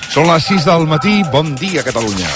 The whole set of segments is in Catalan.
Són les 6 del matí. Bon dia, Catalunya.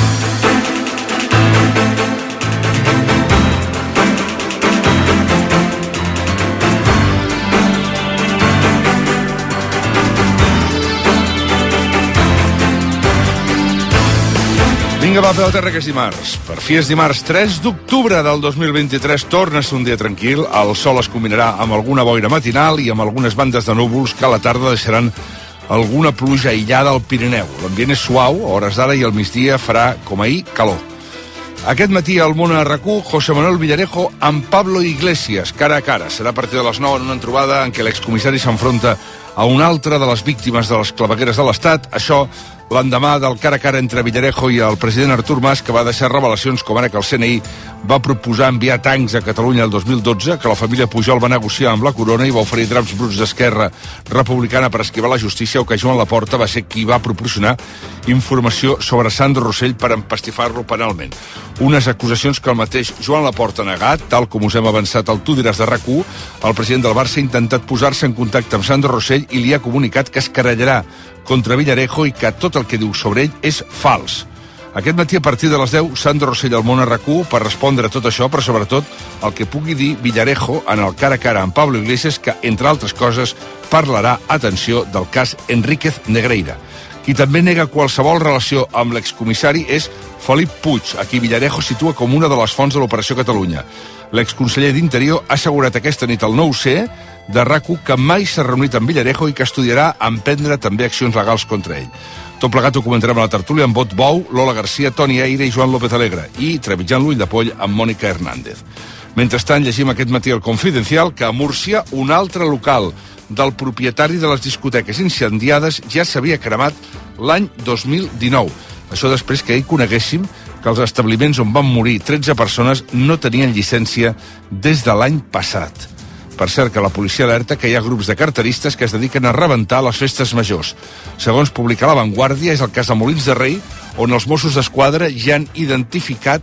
Vinga, va, peu a terra, que és dimarts. Per fi és dimarts 3 d'octubre del 2023. Torna a ser un dia tranquil. El sol es combinarà amb alguna boira matinal i amb algunes bandes de núvols que a la tarda deixaran alguna pluja aïllada al Pirineu. L'ambient és suau, a hores d'ara, i al migdia farà, com ahir, calor. Aquest matí al Món a RAC1, José Manuel Villarejo amb Pablo Iglesias, cara a cara. Serà a partir de les 9 en una trobada en què l'excomissari s'enfronta a una altra de les víctimes de les clavegueres de l'Estat. Això l'endemà del cara a cara entre Villarejo i el president Artur Mas, que va deixar revelacions com ara que el CNI va proposar enviar tancs a Catalunya el 2012, que la família Pujol va negociar amb la Corona i va oferir draps bruts d'Esquerra Republicana per esquivar la justícia, o que Joan Laporta va ser qui va proporcionar informació sobre Sandro Rosell per empastifar-lo penalment. Unes acusacions que el mateix Joan Laporta ha negat, tal com us hem avançat al Tu diràs de RAC1. El president del Barça ha intentat posar-se en contacte amb Sandro Rosell i li ha comunicat que es querellarà contra Villarejo i que tot el que diu sobre ell és fals. Aquest matí, a partir de les 10, Sandro Rosell al Món a RAC1 per respondre a tot això, però sobretot el que pugui dir Villarejo en el cara a cara amb Pablo Iglesias, que, entre altres coses, parlarà, atenció, del cas Enríquez Negreira. Qui també nega qualsevol relació amb l'excomissari és Felip Puig, a qui Villarejo situa com una de les fonts de l'Operació Catalunya. L'exconseller d'Interior ha assegurat aquesta nit al 9C de RAC1 que mai s'ha reunit amb Villarejo i que estudiarà emprendre també accions legals contra ell. Tot plegat ho comentarem a la tertúlia amb Bot Bou, Lola Garcia, Toni Eire i Joan López Alegre, i trepitjant l'ull de poll amb Mònica Hernández. Mentrestant, llegim aquest matí al Confidencial que a Múrcia un altre local del propietari de les discoteques incendiades ja s'havia cremat l'any 2019. Això després que ahir coneguéssim que els establiments on van morir 13 persones no tenien llicència des de l'any passat. Per cert, que la policia alerta que hi ha grups de carteristes que es dediquen a rebentar les festes majors. Segons publica La Vanguardia, és el cas de Molins de Rei, on els Mossos d'Esquadra ja han identificat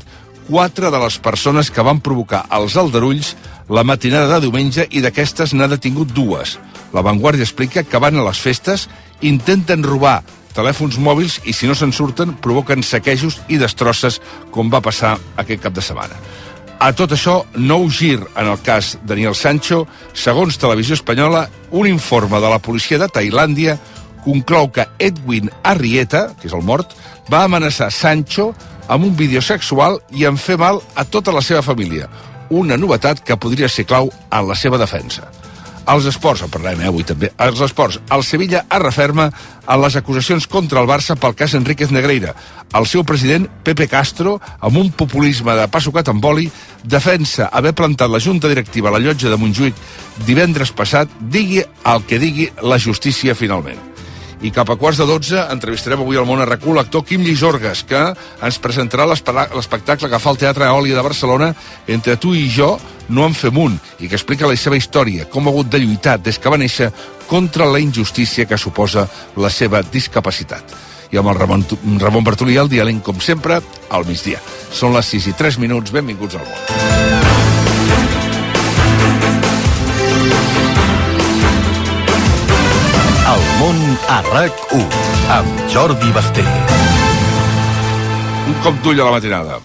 4 de les persones que van provocar els aldarulls la matinada de diumenge, i d'aquestes n'ha detingut 2. La Vanguardia explica que van a les festes, intenten robar telèfons mòbils i, si no se'n surten, provoquen saquejos i destrosses, com va passar aquest cap de setmana. A tot això, nou gir en el cas Daniel Sancho. Segons Televisió Espanyola, un informe de la policia de Tailàndia conclou que Edwin Arrieta, que és el mort, va amenaçar Sancho amb un vídeo sexual i en fer mal a tota la seva família. Una novetat que podria ser clau en la seva defensa. Els esports, en parlarem avui també, els esports. El Sevilla es referma en les acusacions contra el Barça pel cas Enríquez Negreira. El seu president, Pepe Castro, amb un populisme de pa sucat amb oli, defensa haver plantat la junta directiva a la llotja de Montjuïc divendres passat, digui el que digui la justícia finalment. I cap a 11:15 entrevistarem avui al Món a RAC1 l'actor Quim Llisorgues, que ens presentarà l'espectacle que fa al Teatre Eòlia de Barcelona, Entre tu i jo no en fem un, i que explica la seva història, com ha hagut de lluitar des que va néixer contra la injustícia que suposa la seva discapacitat. I amb el Ramon Bartolí al diàleg, com sempre, al migdia. Són les 6:03, benvinguts al món. El Món a RAC1 amb Jordi Basté. Un cop d'ull a la matinada.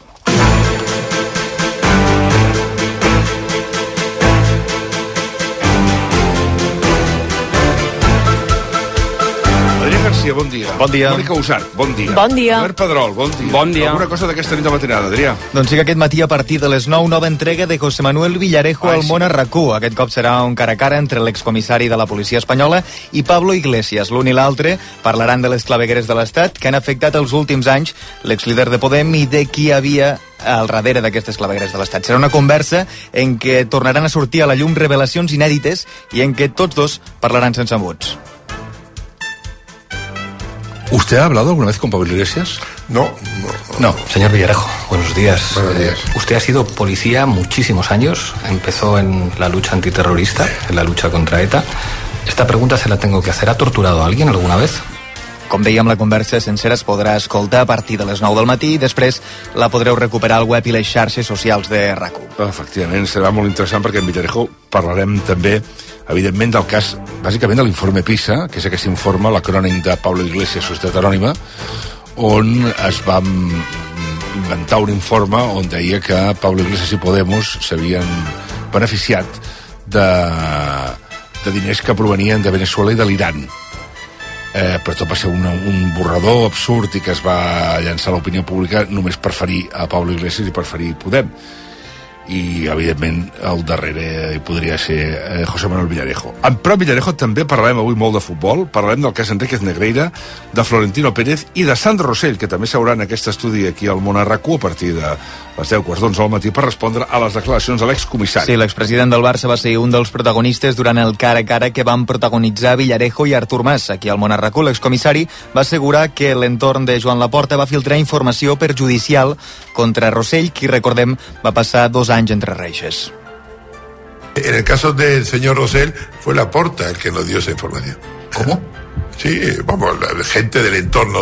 Garcia, bon dia. Bon dia. Mònica Usart, bon dia. Bon dia. Albert Pedrol, bon dia. Bon dia. Alguna cosa d'aquesta nit de matinada, Adrià? Doncs sí que aquest matí, a partir de les 9, nova entrega de José Manuel Villarejo al Món a RAC1. Aquest cop serà un cara a cara entre l'excomissari de la policia espanyola i Pablo Iglesias. L'un i l'altre parlaran de les clavegueres de l'Estat que han afectat els últims anys l'exlíder de Podem i de qui havia al darrere d'aquestes clavegueres de l'Estat. Serà una conversa en què tornaran a sortir a la llum revelacions inèdites i en què tots dos parlaran sense embuts. ¿Usted ha hablado alguna vez con Pablo Iglesias? No. Señor Villarejo, buenos días. Buenos días. Usted ha sido policía muchísimos años, empezó en la lucha antiterrorista, en la lucha contra ETA. Esta pregunta se la tengo que hacer. ¿Ha torturado a alguien alguna vez? Com dèiem, la conversa sencera es podrà escoltar a partir de les 9 del matí i després la podreu recuperar al web i les xarxes socials de RAC1. Efectivament, serà molt interessant perquè en Villarejo parlarem també evidentment, del cas, bàsicament de l'informe PISA, que és aquest informe, l'acrònim de Pablo Iglesias, Societat Anònima, on es va inventar un informe on deia que Pablo Iglesias i Podemos s'havien beneficiat de diners que provenien de Venezuela i de l'Iran. Però tot va ser un borrador absurd i que es va llançar a l'opinió pública només per ferir a Pablo Iglesias i per ferir Podem. I, evidentment, al darrere hi podria ser José Manuel Villarejo. Però Villarejo també parlarem avui molt de futbol, parlarem del cas Enríquez Negreira, de Florentino Pérez i de Sandro Rosell, que també seurà en aquest estudi aquí al Món a RAC1 a partir de les 10:15 al matí per respondre a les declaracions de l'excomissari. Sí, l'expresident del Barça va ser un dels protagonistes durant el cara a cara que van protagonitzar Villarejo i Artur Mas. Aquí al Món a RAC1 l'excomissari va assegurar que l'entorn de Joan Laporta va filtrar informació perjudicial contra Rosell, qui, recordem, va passar 2 anys entre reixes. En el caso del señor Rosell, fue Laporta el que nos dio esa información. ¿Cómo? Sí, vamos, la gente del entorno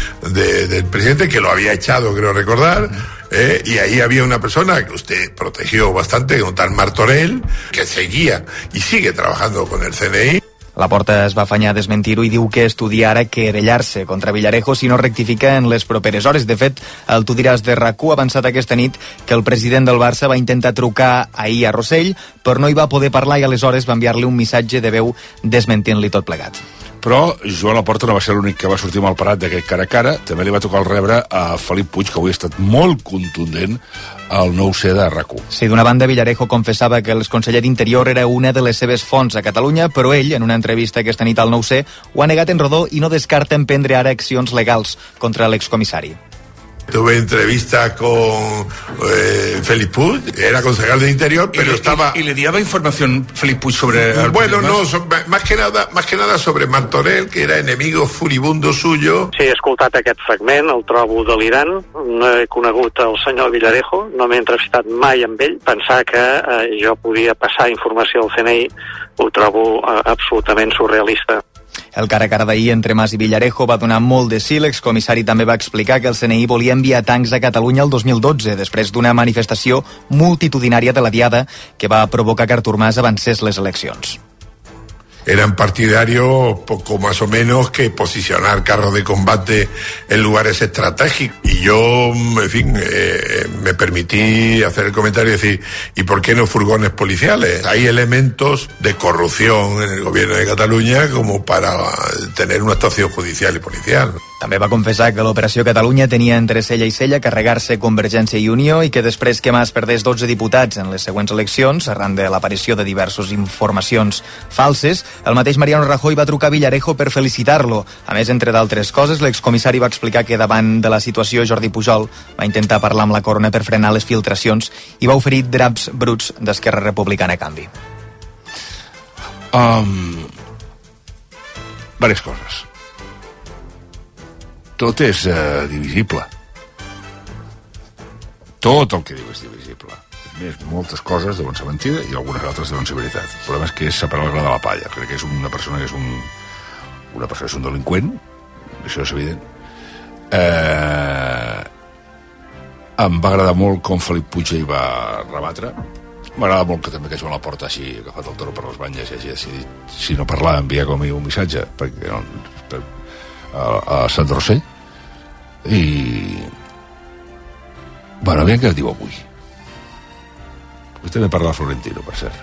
del presidente que lo había echado, creo recordar, y ahí había una persona que usted protegió bastante, un tal Martorell, que seguía y sigue trabajando con el CNI. Laporta es va afanyar a desmentir-ho i diu que estudia ara querellar-se contra Villarejo si no rectifica en les properes hores. De fet, el Tu diràs de RAC1 ha avançat aquesta nit que el president del Barça va intentar trucar ahir a Rosell, però no hi va poder parlar i aleshores va enviar-li un missatge de veu desmentint-li tot plegat. Però Joan Laporta no va ser l'únic que va sortir mal parat d'aquest cara a cara. També li va tocar el rebre a Felip Puig, que avui ha estat molt contundent al 9C de RAC1. Sí, d'una banda, Villarejo confessava que l'exconseller d'Interior era una de les seves fonts a Catalunya, però ell, en una entrevista aquesta nit al 9C, ho ha negat en rodó i no descarta emprendre ara accions legals contra l'excomissari. Tuve entrevista con Felip Puig, era concejal de Interior, pero estaba... ¿Y le daba información Felip Puig sobre... Bueno, no, más que nada sobre Martorell, que era enemigo furibundo suyo. Sí, he escoltat aquest fragment, el trobo delirant. No he conegut el senyor Villarejo, no m'he entrevistat mai amb ell. Pensar que jo podia passar informació al CNI ho trobo absolutament surrealista. El cara a cara d'ahir entre Mas i Villarejo va donar molt de sí. L'excomissari també va explicar que el CNI volia enviar tancs a Catalunya el 2012, després d'una manifestació multitudinària de la Diada que va provocar que Artur Mas avancés les eleccions. Eran partidarios poco más o menos que posicionar carros de combate en lugares estratégicos. Y yo, en fin, me permití hacer el comentario y decir, ¿y por qué no furgones policiales? Hay elementos de corrupción en el gobierno de Cataluña como para tener una actuación judicial y policial. També va confessar que l'Operació Catalunya tenia entre cella i cella carregar-se Convergència i Unió i que després que Mas perdés 12 diputats en les següents eleccions, arran de l'aparició de diverses informacions falses, el mateix Mariano Rajoy va trucar a Villarejo per felicitar-lo. A més, entre d'altres coses, l'excomissari va explicar que davant de la situació Jordi Pujol va intentar parlar amb la Corona per frenar les filtracions i va oferir draps bruts d'Esquerra Republicana a canvi. Varies coses. Tot és divisible. Tot el que diu és divisible. A més, moltes coses deuen ser mentida i algunes altres deuen ser veritat. El problema és que és separar el gra de la palla. Crec que és una persona que és una persona que és un delinqüent, això és evident. Em va agradar molt com Felip Puig hi va rebatre. M'agrada molt que també que Joan Laporta hagi agafat el toro per les banyes i hagi decidit, si no parlar, enviar com a un missatge a Sandro Rosell. I bueno, aviam què diu avui. Vostè també parla de Florentino, per cert.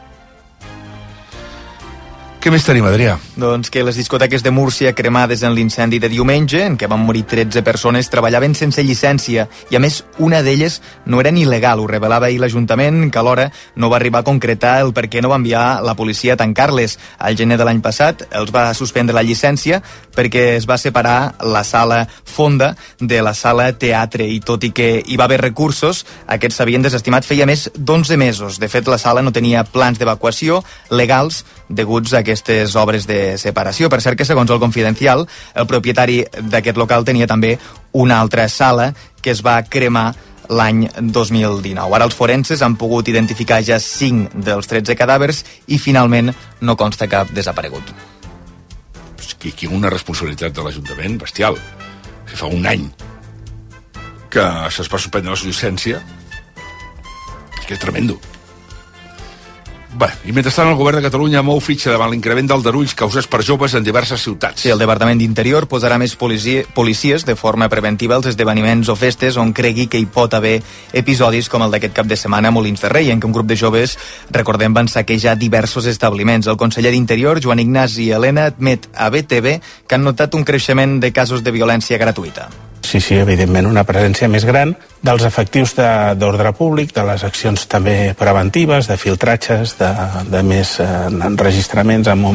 Què més tenim, Adrià? Doncs que les discoteques de Múrcia cremades en l'incendi de diumenge, en què van morir 13 persones, treballaven sense llicència i, a més, una d'elles no era ni legal. Ho revelava ahir l'Ajuntament, que alhora no va arribar a concretar el per què no va enviar la policia a tancar-les. Al gener de l'any passat els va suspendre la llicència perquè es va separar la sala fonda de la sala teatre i tot i que hi va haver recursos, aquests s'havien desestimat feia més d'11 mesos. De fet, la sala no tenia plans d'evacuació legals deguts a aquestes obres de separació. Per cert que, segons el Confidencial, el propietari d'aquest local tenia també una altra sala que es va cremar l'any 2019. Ara els forenses han pogut identificar ja 5 dels 13 cadàvers i finalment no consta cap desaparegut. Aquí una responsabilitat de l'Ajuntament bestial. Si fa un any que es va suspendre la llicència, que és tremendo. Bé, i mentrestant el govern de Catalunya mou fitxa davant l'increment d'aldarulls causats per joves en diverses ciutats. Sí, el Departament d'Interior posarà més policies de forma preventiva als esdeveniments o festes on cregui que hi pot haver episodis com el d'aquest cap de setmana a Molins de Rei, en què un grup de joves, recordem, van saquejar diversos establiments. El conseller d'Interior, Joan Ignasi Elena, admet a BTV que han notat un creixement de casos de violència gratuïta. Sí, evidentment, una presència més gran dels efectius d'ordre públic, de les accions també preventives, de filtratges, de més enregistraments en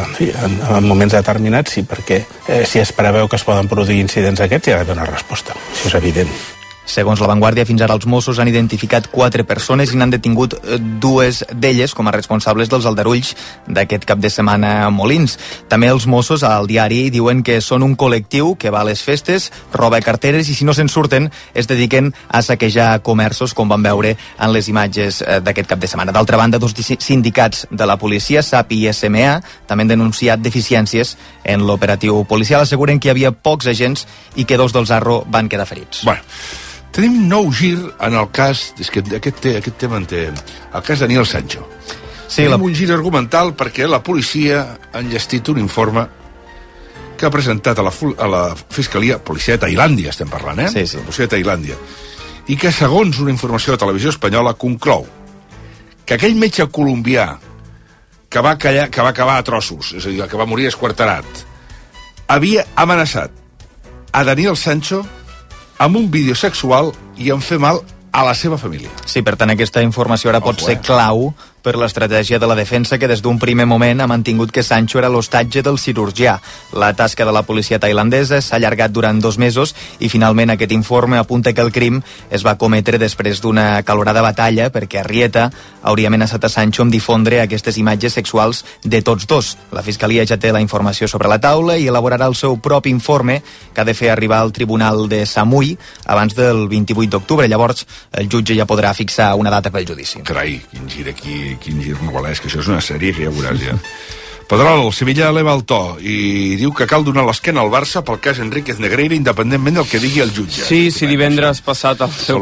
moments determinats, sí, perquè si es preveu que es poden produir incidents aquests, hi ha d'haver una resposta, això és evident. Segons La Vanguardia, fins ara els Mossos han identificat 4 persones i n'han detingut 2 d'elles com a responsables dels aldarulls d'aquest cap de setmana a Molins. També els Mossos al diari diuen que són un col·lectiu que va a les festes, roba carteres i si no se'n surten es dediquen a saquejar comerços, com van veure en les imatges d'aquest cap de setmana. D'altra banda, 2 sindicats de la policia, SAP i SMA, també han denunciat deficiències en l'operatiu policial. Asseguren que hi havia pocs agents i que 2 dels Arro van quedar ferits. Bueno, tenim nou gir en el cas, és que aquest tema en té, el cas Daniel Sancho. Sí, tenim un gir argumental perquè la policia ha enllestit un informe que ha presentat a la Fiscalia, policia de Tailàndia estem parlant, Sí. La policia de Tailàndia, i que segons una informació de Televisió Espanyola conclou que aquell metge colombià que va acabar a trossos, és a dir, que va morir esquarterat, havia amenaçat a Daniel Sancho amb un vídeo sexual i en fer mal a la seva família. Sí, per tant, aquesta informació ara pot ser clau per l'estratègia de la defensa, que des d'un primer moment ha mantingut que Sancho era l'hostatge del cirurgià. La tasca de la policia tailandesa s'ha allargat durant 2 mesos i finalment aquest informe apunta que el crim es va cometre després d'una calorada batalla perquè Arrieta hauria amenaçat a Sancho amb difondre aquestes imatges sexuals de tots dos. La Fiscalia ja té la informació sobre la taula i elaborarà el seu propi informe que ha de fer arribar al Tribunal de Samui abans del 28 d'octubre. Llavors, el jutge ja podrà fixar una data pel judici. Carai, quin gir novel·lesc, que això és una sèrie que ja veuràs ja. Pedrol, el Sevilla eleva el to i diu que cal donar l'esquena al Barça pel cas Enríquez Negreira independentment del que digui el jutge. Sí, si divendres passat el seu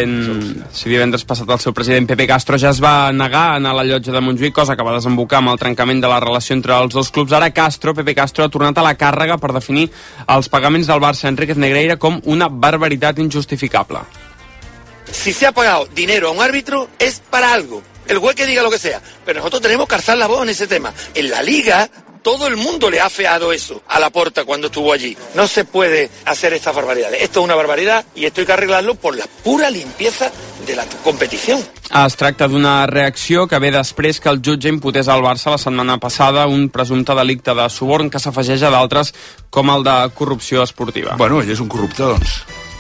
president Pepe Castro ja es va negar a anar a la llotja de Montjuïc, cosa que va desembocar amb el trencament de la relació entre els dos clubs. Ara Pepe Castro ha tornat a la càrrega per definir els pagaments del Barça a Enríquez Negreira com una barbaritat injustificable. Si se ha pagado dinero a un árbitro es para algo. El juez que diga lo que sea, pero nosotros tenemos que alzar la voz en ese tema. En la Liga, todo el mundo le ha afeado eso a Laporta cuando estuvo allí. No se puede hacer estas barbaridades. Esto es una barbaridad y esto hay que arreglarlo por la pura limpieza de la competición. Es tracta d'una reacció que ve després que el jutge imputés al Barça la setmana passada un presumpte delicte de suborn que s'afegeix a d'altres com el de corrupció esportiva. Bueno, ell és un corrupte, doncs.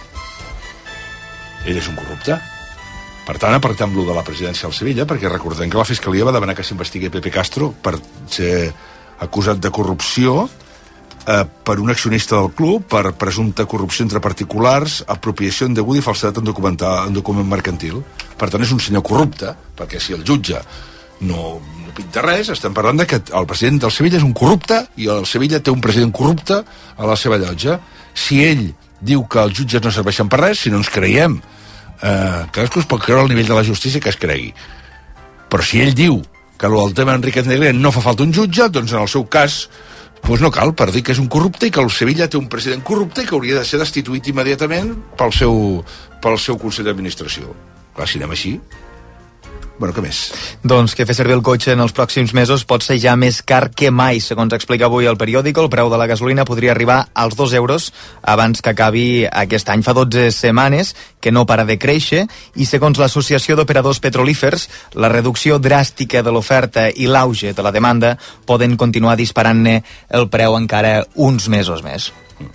Ell és un corrupte. Per tant, apartem lo de la presidència del Sevilla, perquè recordem que la Fiscalia va demanar que s'investigui Pepe Castro per ser acusat de corrupció per un accionista del club, per presumpta corrupció entre particulars, apropiació indeguda i falsedat en document mercantil. Per tant, és un senyor corrupte, perquè si el jutge no pinta res, estem parlant de que el president del Sevilla és un corrupte i el Sevilla té un president corrupte a la seva llotja. Si ell diu que els jutges no serveixen per res, si no ens creiem, cadascú es pot creure al nivell de la justícia que es cregui, però si ell diu que el tema Enríquez Negreira no fa falta un jutge, doncs en el seu cas no cal, per dir que és un corrupte i que el Sevilla té un president corrupte i que hauria de ser destituït immediatament pel seu Consell d'Administració. Clar, si anem així, bueno, què més? Doncs que fer servir el cotxe en els pròxims mesos pot ser ja més car que mai. Segons explica avui el periòdico, el preu de la gasolina podria arribar als 2 euros abans que acabi aquest any. Fa 12 setmanes que no para de créixer i segons l'Associació d'Operadors Petrolífers, la reducció dràstica de l'oferta i l'auge de la demanda poden continuar disparant-ne el preu encara uns mesos més.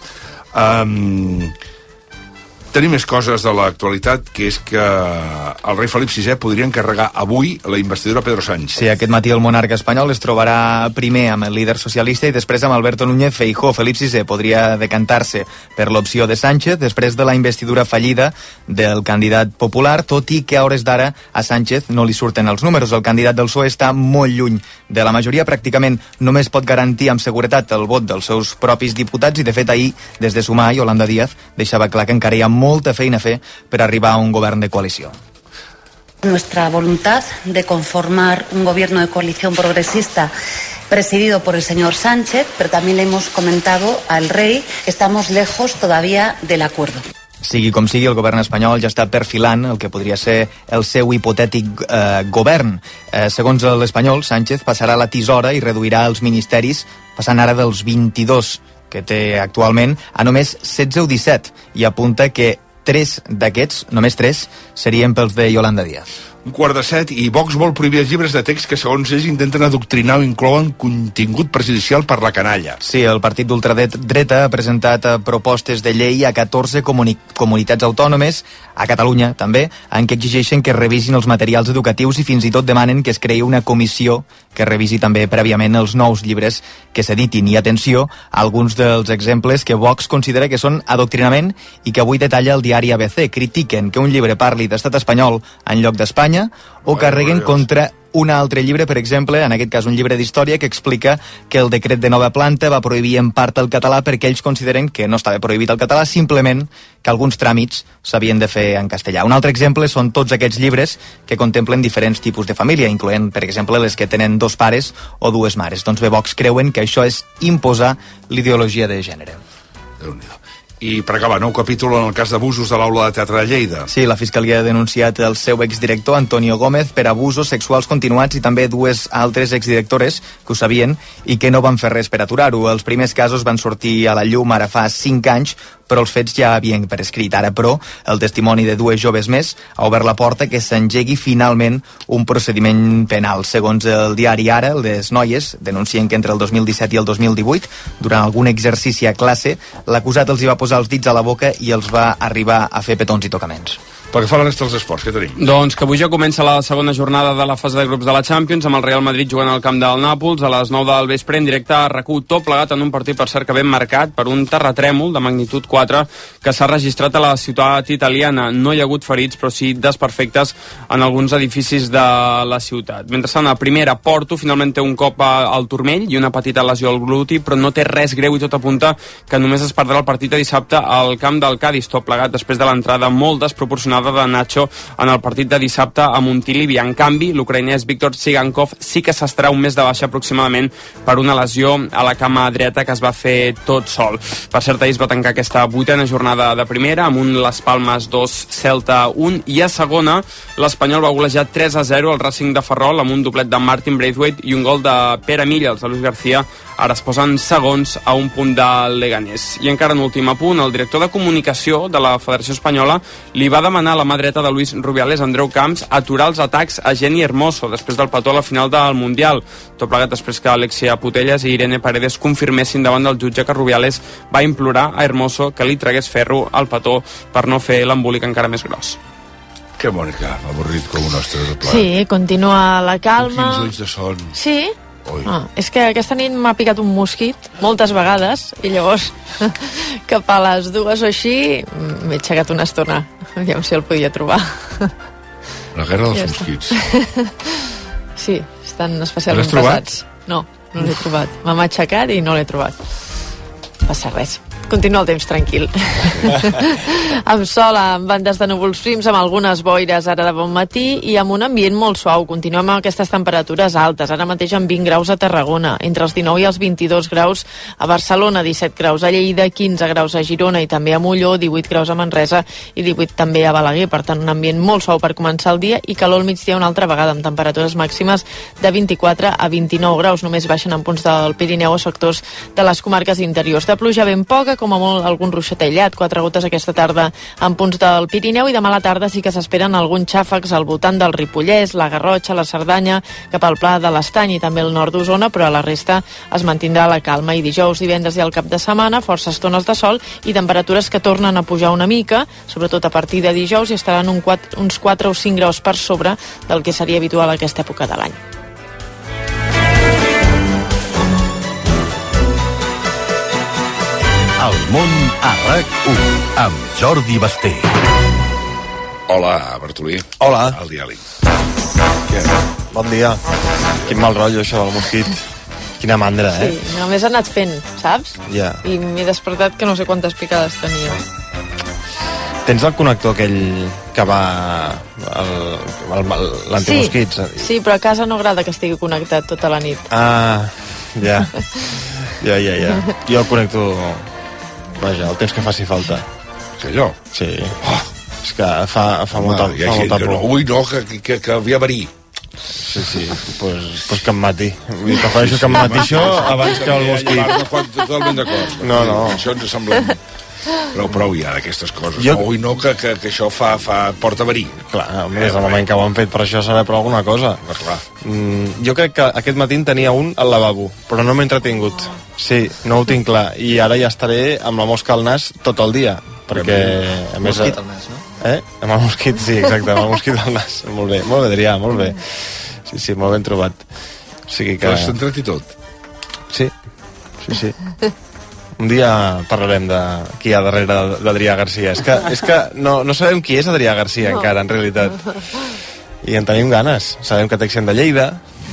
Tenim més coses de l'actualitat, que és que el rei Felip VI podria encarregar avui la investidura a Pedro Sánchez. Sí, aquest matí el monarca espanyol es trobarà primer amb el líder socialista i després amb Alberto Núñez Feijóo. Felip VI podria decantar-se per l'opció de Sánchez després de la investidura fallida del candidat popular, tot i que a hores d'ara a Sánchez no li surten els números. El candidat del PSOE està molt lluny de la majoria, pràcticament només pot garantir amb seguretat el vot dels seus propis diputats i de fet ahir, des de Sumar, Yolanda Díaz deixava clar que encara hi ha molta feina a fer per arribar a un govern de coalició. Nuestra voluntad de conformar un gobierno de coalición progresista presidido por el señor Sánchez, pero también le hemos comentado al rey que estamos lejos todavía del acuerdo. Sigui com sigui, el govern espanyol ja està perfilant el que podria ser el seu hipotètic govern. Segons l'Espanyol, Sánchez passarà la tisora i reduirà els ministeris, passant ara dels 22 que té actualment a només 16 o 17, i apunta que 3 d'aquests, només 3, serien pels de Yolanda Díaz. 6:45, i Vox vol prohibir els llibres de text que, segons ells, intenten adoctrinar o inclouen contingut prejudicial per la canalla. Sí, el partit d'ultradreta ha presentat propostes de llei a 14 comunitats autònomes, a Catalunya també, en què exigeixen que revisin els materials educatius i fins i tot demanen que es creï una comissió que revisi també prèviament els nous llibres que s'editin. I atenció a alguns dels exemples que Vox considera que són adoctrinament i que avui detalla el diari ABC. Critiquen que un llibre parli d'estat espanyol en lloc d'Espanya, o carreguen contra un altre llibre, per exemple, en aquest cas un llibre d'història, que explica que el decret de nova planta va prohibir en part el català perquè ells consideren que no estava prohibit el català, simplement que alguns tràmits s'havien de fer en castellà. Un altre exemple són tots aquests llibres que contemplen diferents tipus de família, incloent, per exemple, les que tenen 2 pares o 2 mares. Doncs bé, Vox creuen que això és imposar l'ideologia de gènere. Déu-n'hi-do. I per acabar, nou capítol en el cas d'abusos de l'Aula de Teatre de Lleida. Sí, la Fiscalia ha denunciat el seu exdirector, Antonio Gómez, per abusos sexuals continuats i també 2 altres exdirectores que ho sabien i que no van fer res per aturar-ho. Els primers casos van sortir a la llum ara fa 5 anys, però els fets ja havien prescrit. Ara, però, el testimoni de 2 joves més ha obert la porta que s'engegui finalment un procediment penal. Segons el diari Ara, les noies denuncien que entre el 2017 i el 2018, durant algun exercici a classe, l'acusat els hi va posar els dits a la boca i els va arribar a fer petons i tocaments. Pel que fa a la resta dels esports, què tenim? Doncs que avui ja comença la segona jornada de la fase de grups de la Champions, amb el Real Madrid jugant al camp del Nàpols a les 9 del vespre en directe a RAC1, tot plegat en un partit, per cert, que ben marcat per un terratrèmol de magnitud 4 que s'ha registrat a la ciutat italiana. No hi ha hagut ferits, però sí desperfectes en alguns edificis de la ciutat. Mentrestant, a primera, Porto finalment té un cop al turmell i una petita lesió al gluti, però no té res greu i tot apunta que només es perdrà el partit de dissabte al camp del Cádiz, tot plegat després de l'entrada molt desproporcionada de Nacho en el partit de dissabte a Montilivi. En canvi, l'ucraïnès Víctor Tsigankov sí que s'estarà un mes de baixa aproximadament per una lesió a la cama dreta que es va fer tot sol. Per cert, ahir es va tancar aquesta 8a jornada de primera amb un Las Palmas 2, Celta 1, i a segona l'Espanyol va golejar 3-0 al Racing de Ferrol amb un doblet de Martin Braithwaite i un gol de Pere Milla. Els de Luis García ara es posen segons a un punt del Leganés. I encara en últim apunt, el director de comunicació de la Federació Espanyola li va demanar a la mà dreta de Luis Rubiales, Andreu Camps, aturar els atacs a Jenny Hermoso després del petó a la final del Mundial. Tot plegat després que Alexia Putellas i Irene Paredes confirmessin davant del jutge que Rubiales va implorar a Hermoso que li tragués ferro al petó per no fer l'embolic encara més gros. Que bonica, avorrit com un ostre de plat. Sí, continua la calma. Quins ulls de son. Sí? És que aquesta nit m'ha picat un mosquit moltes vegades i llavors cap a les 2 o així m'he aixecat una estona, aviam si el podia trobar. La guerra dels mosquits. Sí, estan especialment pesats. No l'he trobat. M'ha aixecat i no l'he trobat. No passa res. Continua el temps tranquil. Amb sol, amb bandes de núvols prims, amb algunes boires ara de bon matí i amb un ambient molt suau. Continuem amb aquestes temperatures altes. Ara mateix amb 20 graus a Tarragona, entre els 19 i els 22 graus a Barcelona, 17 graus a Lleida, 15 graus a Girona i també a Molló, 18 graus a Manresa i 18 també a Balaguer. Per tant, un ambient molt suau per començar el dia i calor al migdia una altra vegada, amb temperatures màximes de 24 a 29 graus. Només baixen en punts del Pirineu o sectors de les comarques interiors. De pluja ben poca, com a molt algun ruixat aïllat, 4 gotes aquesta tarda en punts del Pirineu, i demà a la tarda sí que s'esperen alguns xàfecs al voltant del Ripollès, la Garrotxa, la Cerdanya, cap al Pla de l'Estany i també el nord d'Osona, però a la resta es mantindrà la calma. I dijous, divendres i el cap de setmana, força estones de sol i temperatures que tornen a pujar una mica, sobretot a partir de dijous, i estaran uns 4 o 5 graus per sobre del que seria habitual a aquesta època de l'any. El món a RAC1 amb Jordi Basté. Hola, Bartolí. Hola. El diàleg. Bon dia. Quin mal rotllo això del mosquit. Quina mandra, eh? Sí, només ha anat fent, saps? Ja. I m'he despertat que no sé quantes picades tenia. Tens el connector aquell que va l'antimosquits? Sí, però a casa no agrada que estigui connectat tota la nit. Ah, ja. Ja. Jo el connecto... Vaja, el temps que faci falta. Que allò? Sí. Oh. És que fa molta por. Ui, no, que havia verí. Sí, pues que em mati. Prefereixo que em mati això abans que el mosquit. Totalment d'acord. No. Això ens sembla... Prou ja d'aquestes coses. Ui, no, que això porta verí. Clar, des del moment que ho han fet per això serà per alguna cosa. Clar. Jo crec que aquest matí en tenia un al lavabo, però no m'he entretingut. Sí, no ho tinc clar. I ara ja estaré amb la mosca al nas tot el dia. Perquè, a més... Mosquit al nas, no? Amb el mosquit, sí, exacte, amb el mosquit al nas. Molt bé, Adrià, molt bé. Sí, molt ben trobat. O sigui que... T'has centrat i tot? Sí. Un dia parlarem de qui hi ha darrere d'Adrià Garcia. És que no sabem qui és Adrià Garcia encara, en realitat. I en tenim ganes. Sabem que té accent de Lleida.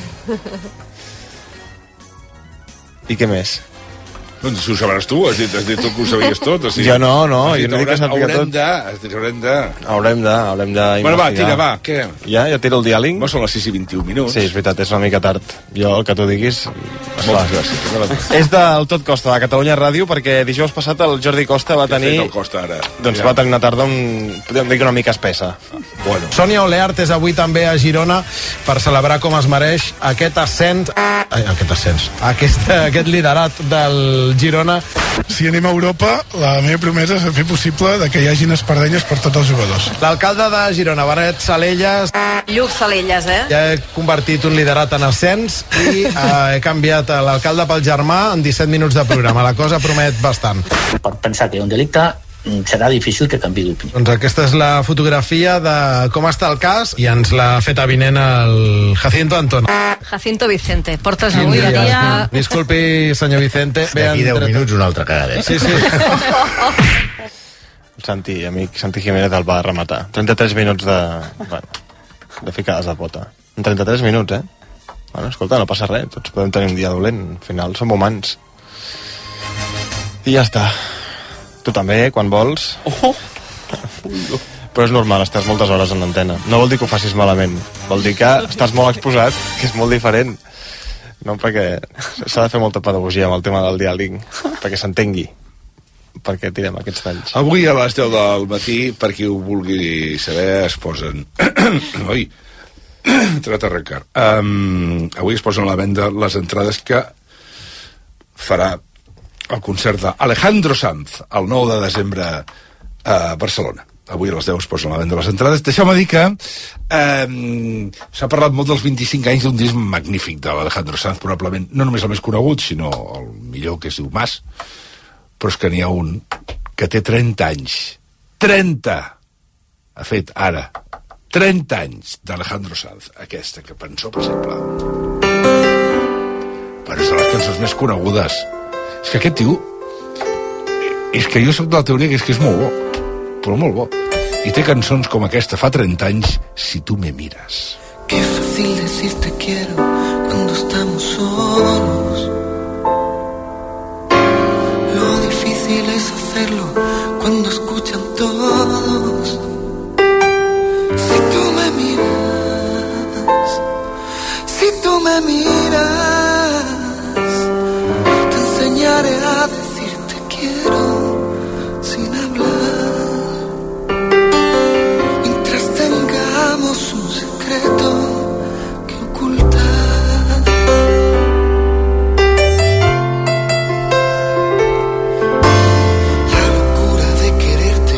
I què més? Doncs si ho sabràs tu, has dit tot que ho sabies tot. O sigui, jo no, jo no dic que sàpiga tot. Haurem d'investigar. Bueno, va, tira, què? Ja tiro el diàling? Són les 6:21 minuts. Sí, és veritat, és una mica tard. Jo, el que tu diguis... Moltes gràcies. És del Tot Costa, de Catalunya Ràdio, perquè dijous passat el Jordi Costa va tenir... Què ha fet el Costa, ara? Doncs va tenir una tarda, podríem dir que una mica espessa. Bueno. Sònia Oleart és avui també a Girona per celebrar com es mereix aquest ascens... Aquest liderat del Girona. Si anem a Europa, la meva promesa és fer possible que hi hagin espardenyes per tots els jugadors. L'alcalde de Girona, Benet Salellas. Lluc Salellas, Ja he convertit un liderat en ascens i he canviat l'alcalde pel germà en 17 minuts de programa. La cosa promet bastant. Per pensar que hi ha un delicte serà difícil que canvi d'opinió. Doncs aquesta és la fotografia de com està el cas i ens l'ha fet avinent el Jacinto Antón. Jacinto Vicente, portes avui el dia... Disculpi, senyor Vicente. D'aquí 10 minuts una altra cagada. Sí. Amic Santi Jiménez el va rematar. 33 minuts de ficades de pota. En 33 minuts, Bueno, escolta, no passa res. Tots podem tenir un dia dolent. Al final som humans. I ja està. Tu també, quan vols. Però és normal, estàs moltes hores en l'antena. No vol dir que ho facis malament. Vol dir que estàs molt exposat, que és molt diferent. No, perquè s'ha de fer molta pedagogia amb el tema del diàleg, perquè s'entengui. Perquè tirem aquests talls. Avui a les 10 del matí, per qui ho vulgui saber, es posen... Ui, tret a arrencar. Avui es posen a la venda les entrades que farà el concert d'Alejandro Sanz el 9 de desembre a Barcelona. Avui a les 10 es posen a la venda les entrades. Deixeu-me dir que s'ha parlat molt dels 25 anys d'un disc magnífic de l'Alejandro Sanz, probablement no només el més conegut, sinó el millor, que es diu Mas, però és que n'hi ha un que té 30 anys. 30! Ha fet ara 30 anys d'Alejandro Sanz. Aquesta cançó, per exemple. Però és de les cançons més conegudes. És que aquest tio... És que jo soc de la teoria que és molt bo. Però molt bo. I té cançons com aquesta, fa 30 anys, Si tú me miras. Qué fácil decir te quiero cuando estamos solos. Lo difícil es hacerlo cuando escuchan todos. Si tú me miras, si tú me miras, te enseñaré a decirte quiero sin hablar. Mientras tengamos un secreto que ocultar. La locura de quererte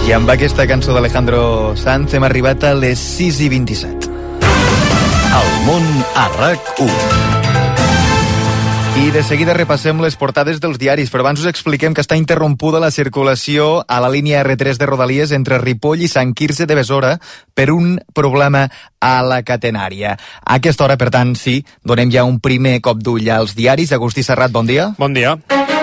I amb aquesta cançó d'Alejandro Sanz hem arribat a les 6:27. El món a RAC1. I de seguida repassem les portades dels diaris, però abans us expliquem que està interrompuda la circulació a la línia R3 de Rodalies entre Ripoll i Sant Quirze de Besora per un problema a la catenària. A aquesta hora, per tant, sí, donem ja un primer cop d'ull als diaris. Agustí Serrat, bon dia. Bon dia.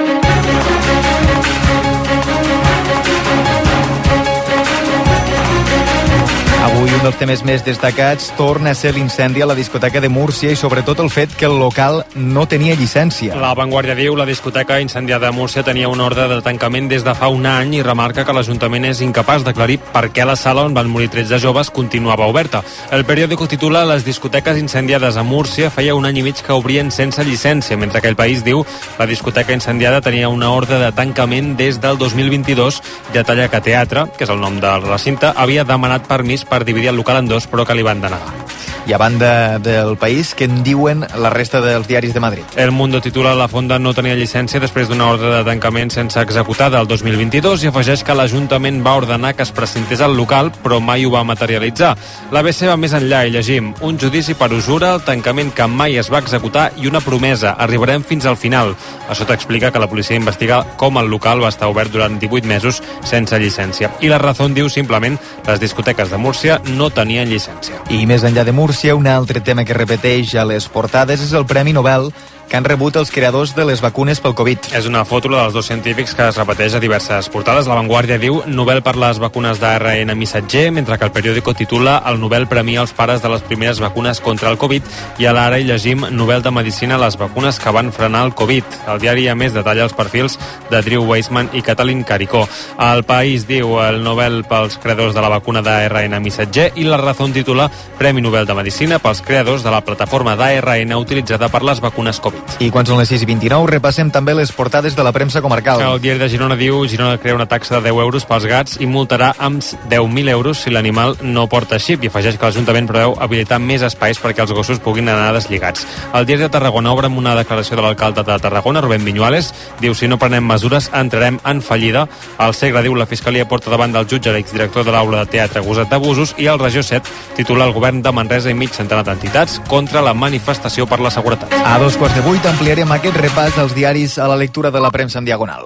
Avui un dels temes més destacats torna a ser l'incendi a la discoteca de Múrcia i sobretot el fet que el local no tenia llicència. La Vanguardia diu la discoteca incendiada a Múrcia tenia una ordre de tancament des de fa un any i remarca que l'Ajuntament és incapaç d'aclarir per què la sala on van morir 13 joves continuava oberta. El periòdico titula Les discoteques incendiades a Múrcia feia un any i mig que obrien sense llicència, mentre que El País diu la discoteca incendiada tenia una ordre de tancament des del 2022. Detalla que Teatre, que és el nom del recinte, havia demanat permís per dividir el local en dos, però que li van denegar. I a banda del País, què en diuen la resta dels diaris de Madrid? El Mundo titula La Fonda no tenia llicència després d'una ordre de tancament sense executar del 2022 i afegeix que l'Ajuntament va ordenar que es presentés al local, però mai ho va materialitzar. L'ABC va més enllà i llegim un judici per usura, el tancament que mai es va executar i una promesa, arribarem fins al final. Això t'explica que la policia investiga com el local va estar obert durant 18 mesos sense llicència. I La Razón diu simplement les discoteques de Múrcia no tenien llicència. I més enllà de Múrcia, un altre tema que repeteix a les portades és el Premi Nobel que han rebut els creadors de les vacunes pel Covid. És una foto dels dos científics que es repeteix a diverses portades. La Vanguardia diu Nobel per les vacunes d'ARN missatger, mentre que el periòdico titula el Nobel premia els pares de les primeres vacunes contra el Covid i a l'Ara hi llegim Nobel de Medicina les vacunes que van frenar el Covid. El diari a més detalla els perfils de Drew Weissman i Katalin Caricó. El País diu el Nobel pels creadors de la vacuna d'ARN missatger i La Razón titula Premi Nobel de Medicina pels creadors de la plataforma d'ARN utilitzada per les vacunes Covid. I quan són les 6:29 repassem també les portades de la premsa comarcal. El diari de Girona diu Girona crea una taxa de 10 euros pels gats i multarà amb 10.000 euros si l'animal no porta xip i afegeix que l'Ajuntament preveu habilitar més espais perquè els gossos puguin anar deslligats. El diari de Tarragona obre amb una declaració de l'alcalde de Tarragona, Rubén Viñuales, diu si no prenem mesures entrarem en fallida. El Segre diu la Fiscalia porta davant del jutge l'exdirector de l'aula de teatre acusat d'abusos i el Regió 7 titula el govern de Manresa i mig centenar d'entitats contra la manifestació per la seguretat. A 2:15 ampliarem aquest repàs als diaris a la lectura de la premsa en diagonal.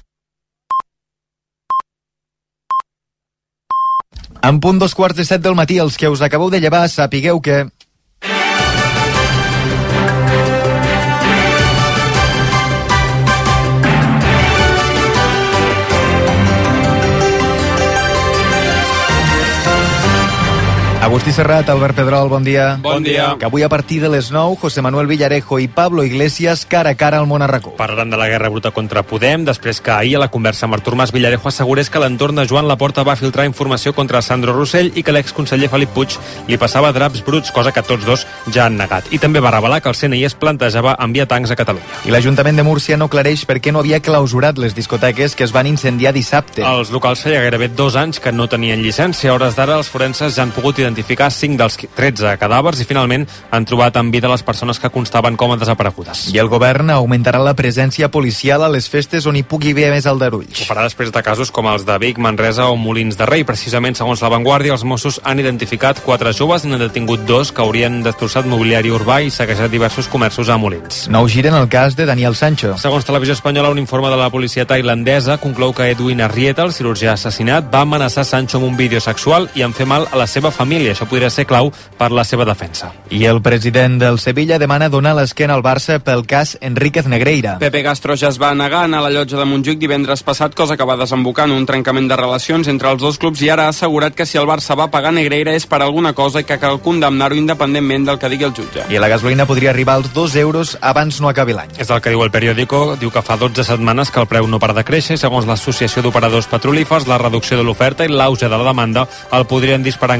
En punt 2:15 del matí, els que us acabeu de llevar, sapigueu que... Agustí Serrat, Albert Pedrol, bon dia. Bon dia. Que avui a partir de les 9, José Manuel Villarejo i Pablo Iglesias cara a cara al món a RAC1. Parlaran de la guerra bruta contra Podem, després que ahir a la conversa amb Artur Mas Villarejo assegurés que l'entorn de Joan Laporta va filtrar informació contra Sandro Rossell i que l'exconseller Felip Puig li passava draps bruts, cosa que tots dos ja han negat. I també va revelar que el CNI es plantejava enviar tancs a Catalunya. I l'Ajuntament de Múrcia no aclareix per què no havia clausurat les discoteques que es van incendiar dissabte. Els locals feia gairebé 2 anys que no tenien llicència. A hores d'ara els forenses ja han pogut identificar 5 dels 13 cadàvers i finalment han trobat en vida les persones que constaven com a desaparegudes. I el govern augmentarà la presència policial a les festes on hi pugui haver més aldarulls. Ho farà després de casos com els de Vic, Manresa o Molins de Rei. Precisament, segons La Vanguardia, els Mossos han identificat 4 joves i n'han detingut 2 que haurien destrossat mobiliari urbà i saquejat diversos comerços a Molins. Nou giren el cas de Daniel Sancho. Segons Televisió Espanyola, un informe de la policia tailandesa conclou que Edwin Arrieta, el cirurgià assassinat, va amenaçar Sancho amb un vídeo sexual i en fer mal a la seva família. Això podria ser clau per la seva defensa. I el president del Sevilla demana donar l'esquena al Barça pel cas Enríquez Negreira. Pepe Castro ja es va negar a anar a la llotja de Montjuïc divendres passat, cosa que va desembocar en un trencament de relacions entre els dos clubs i ara ha assegurat que si el Barça va pagar Negreira és per alguna cosa i que cal condemnar-ho independentment del que digui el jutge. I la gasolina podria arribar als 2 euros abans no acabi l'any. És el que diu el periòdico, diu que fa 12 setmanes que el preu no para de créixer i segons l'Associació d'Operadors Petrolífers la reducció de l'oferta i l'auge de la demanda el podrien disparar encara més.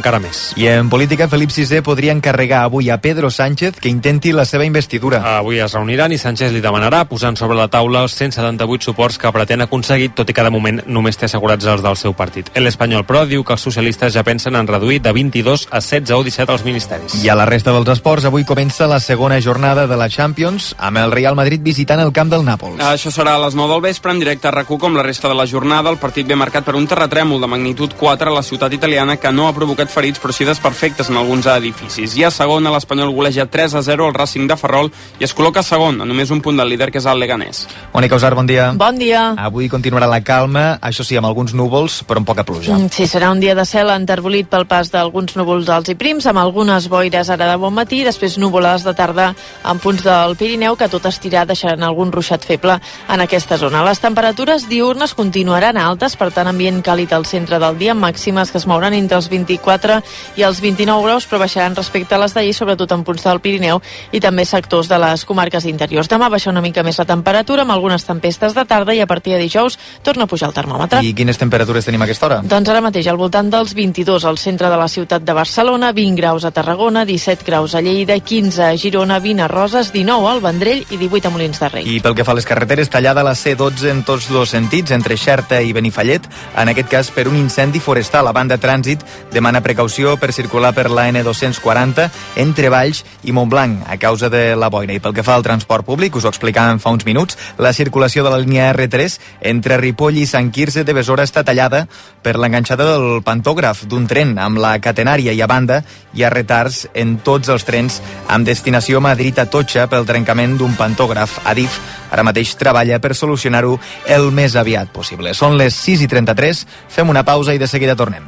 I en política, Felip VI podria encarregar avui a Pedro Sánchez que intenti la seva investidura. Avui es reuniran i Sánchez li demanarà, posant sobre la taula els 178 suports que pretén aconseguir, tot i que de moment només té assegurats els del seu partit. El Espanyol, però, diu que els socialistes ja pensen en reduir de 22 a 16 o 17 els ministeris. I a la resta dels esports, avui comença la segona jornada de la Champions, amb el Real Madrid visitant el camp del Nàpols. Això serà a les 9 del vespre, en directe a RAC1, com la resta de la jornada. El partit ve marcat per un terratrèmol de magnitud 4 a la ciutat italiana que no ha provocat ferits, però sí desperfectes en alguns edificis. I a segona, l'Espanyol goleja 3-0 al Racing de Ferrol i es col·loca segon, a només un punt del líder, que és el Leganés. Mònica Usar, bon dia. Bon dia. Avui continuarà la calma, això sí, amb alguns núvols, però amb poca pluja. Sí, serà un dia de cel enterbolit pel pas d'alguns núvols alts i prims, amb algunes boires ara de bon matí, després nuvolades de tarda en punts del Pirineu, que tot estirar deixaran algun ruixat feble en aquesta zona. Les temperatures diurnes continuaran altes, per tant, ambient càlid al centre del dia, màximes que es mouran entre els 24 i els 29 graus, però baixaran respecte a les d'ahir, sobretot en punts del Pirineu i també sectors de les comarques interiors. Demà baixa una mica més la temperatura, amb algunes tempestes de tarda, i a partir de dijous torna a pujar el termòmetre. I quines temperatures tenim a aquesta hora? Doncs ara mateix al voltant dels 22 al centre de la ciutat de Barcelona, 20 graus a Tarragona, 17 graus a Lleida, 15 a Girona, 20 a Roses, 19 al Vendrell i 18 a Molins de Rei. I pel que fa a les carreteres, tallada la C12 en tots dos sentits, entre Xerta i Benifallet, en aquest cas per un incendi forestal. La banda Trànsit demana precaució per circular per la N240 entre Valls i Montblanc a causa de la boira. I pel que fa al transport públic, us ho explicàvem fa uns minuts, la circulació de la línia R3 entre Ripoll i Sant Quirze de Besora està tallada per l'enganxada del pantògraf d'un tren amb la catenària, i a banda hi ha retards en tots els trens amb destinació Madrid-Atocha pel trencament d'un pantògraf. Adif ara mateix treballa per solucionar-ho el més aviat possible. Són les 6:33, fem una pausa i de seguida tornem.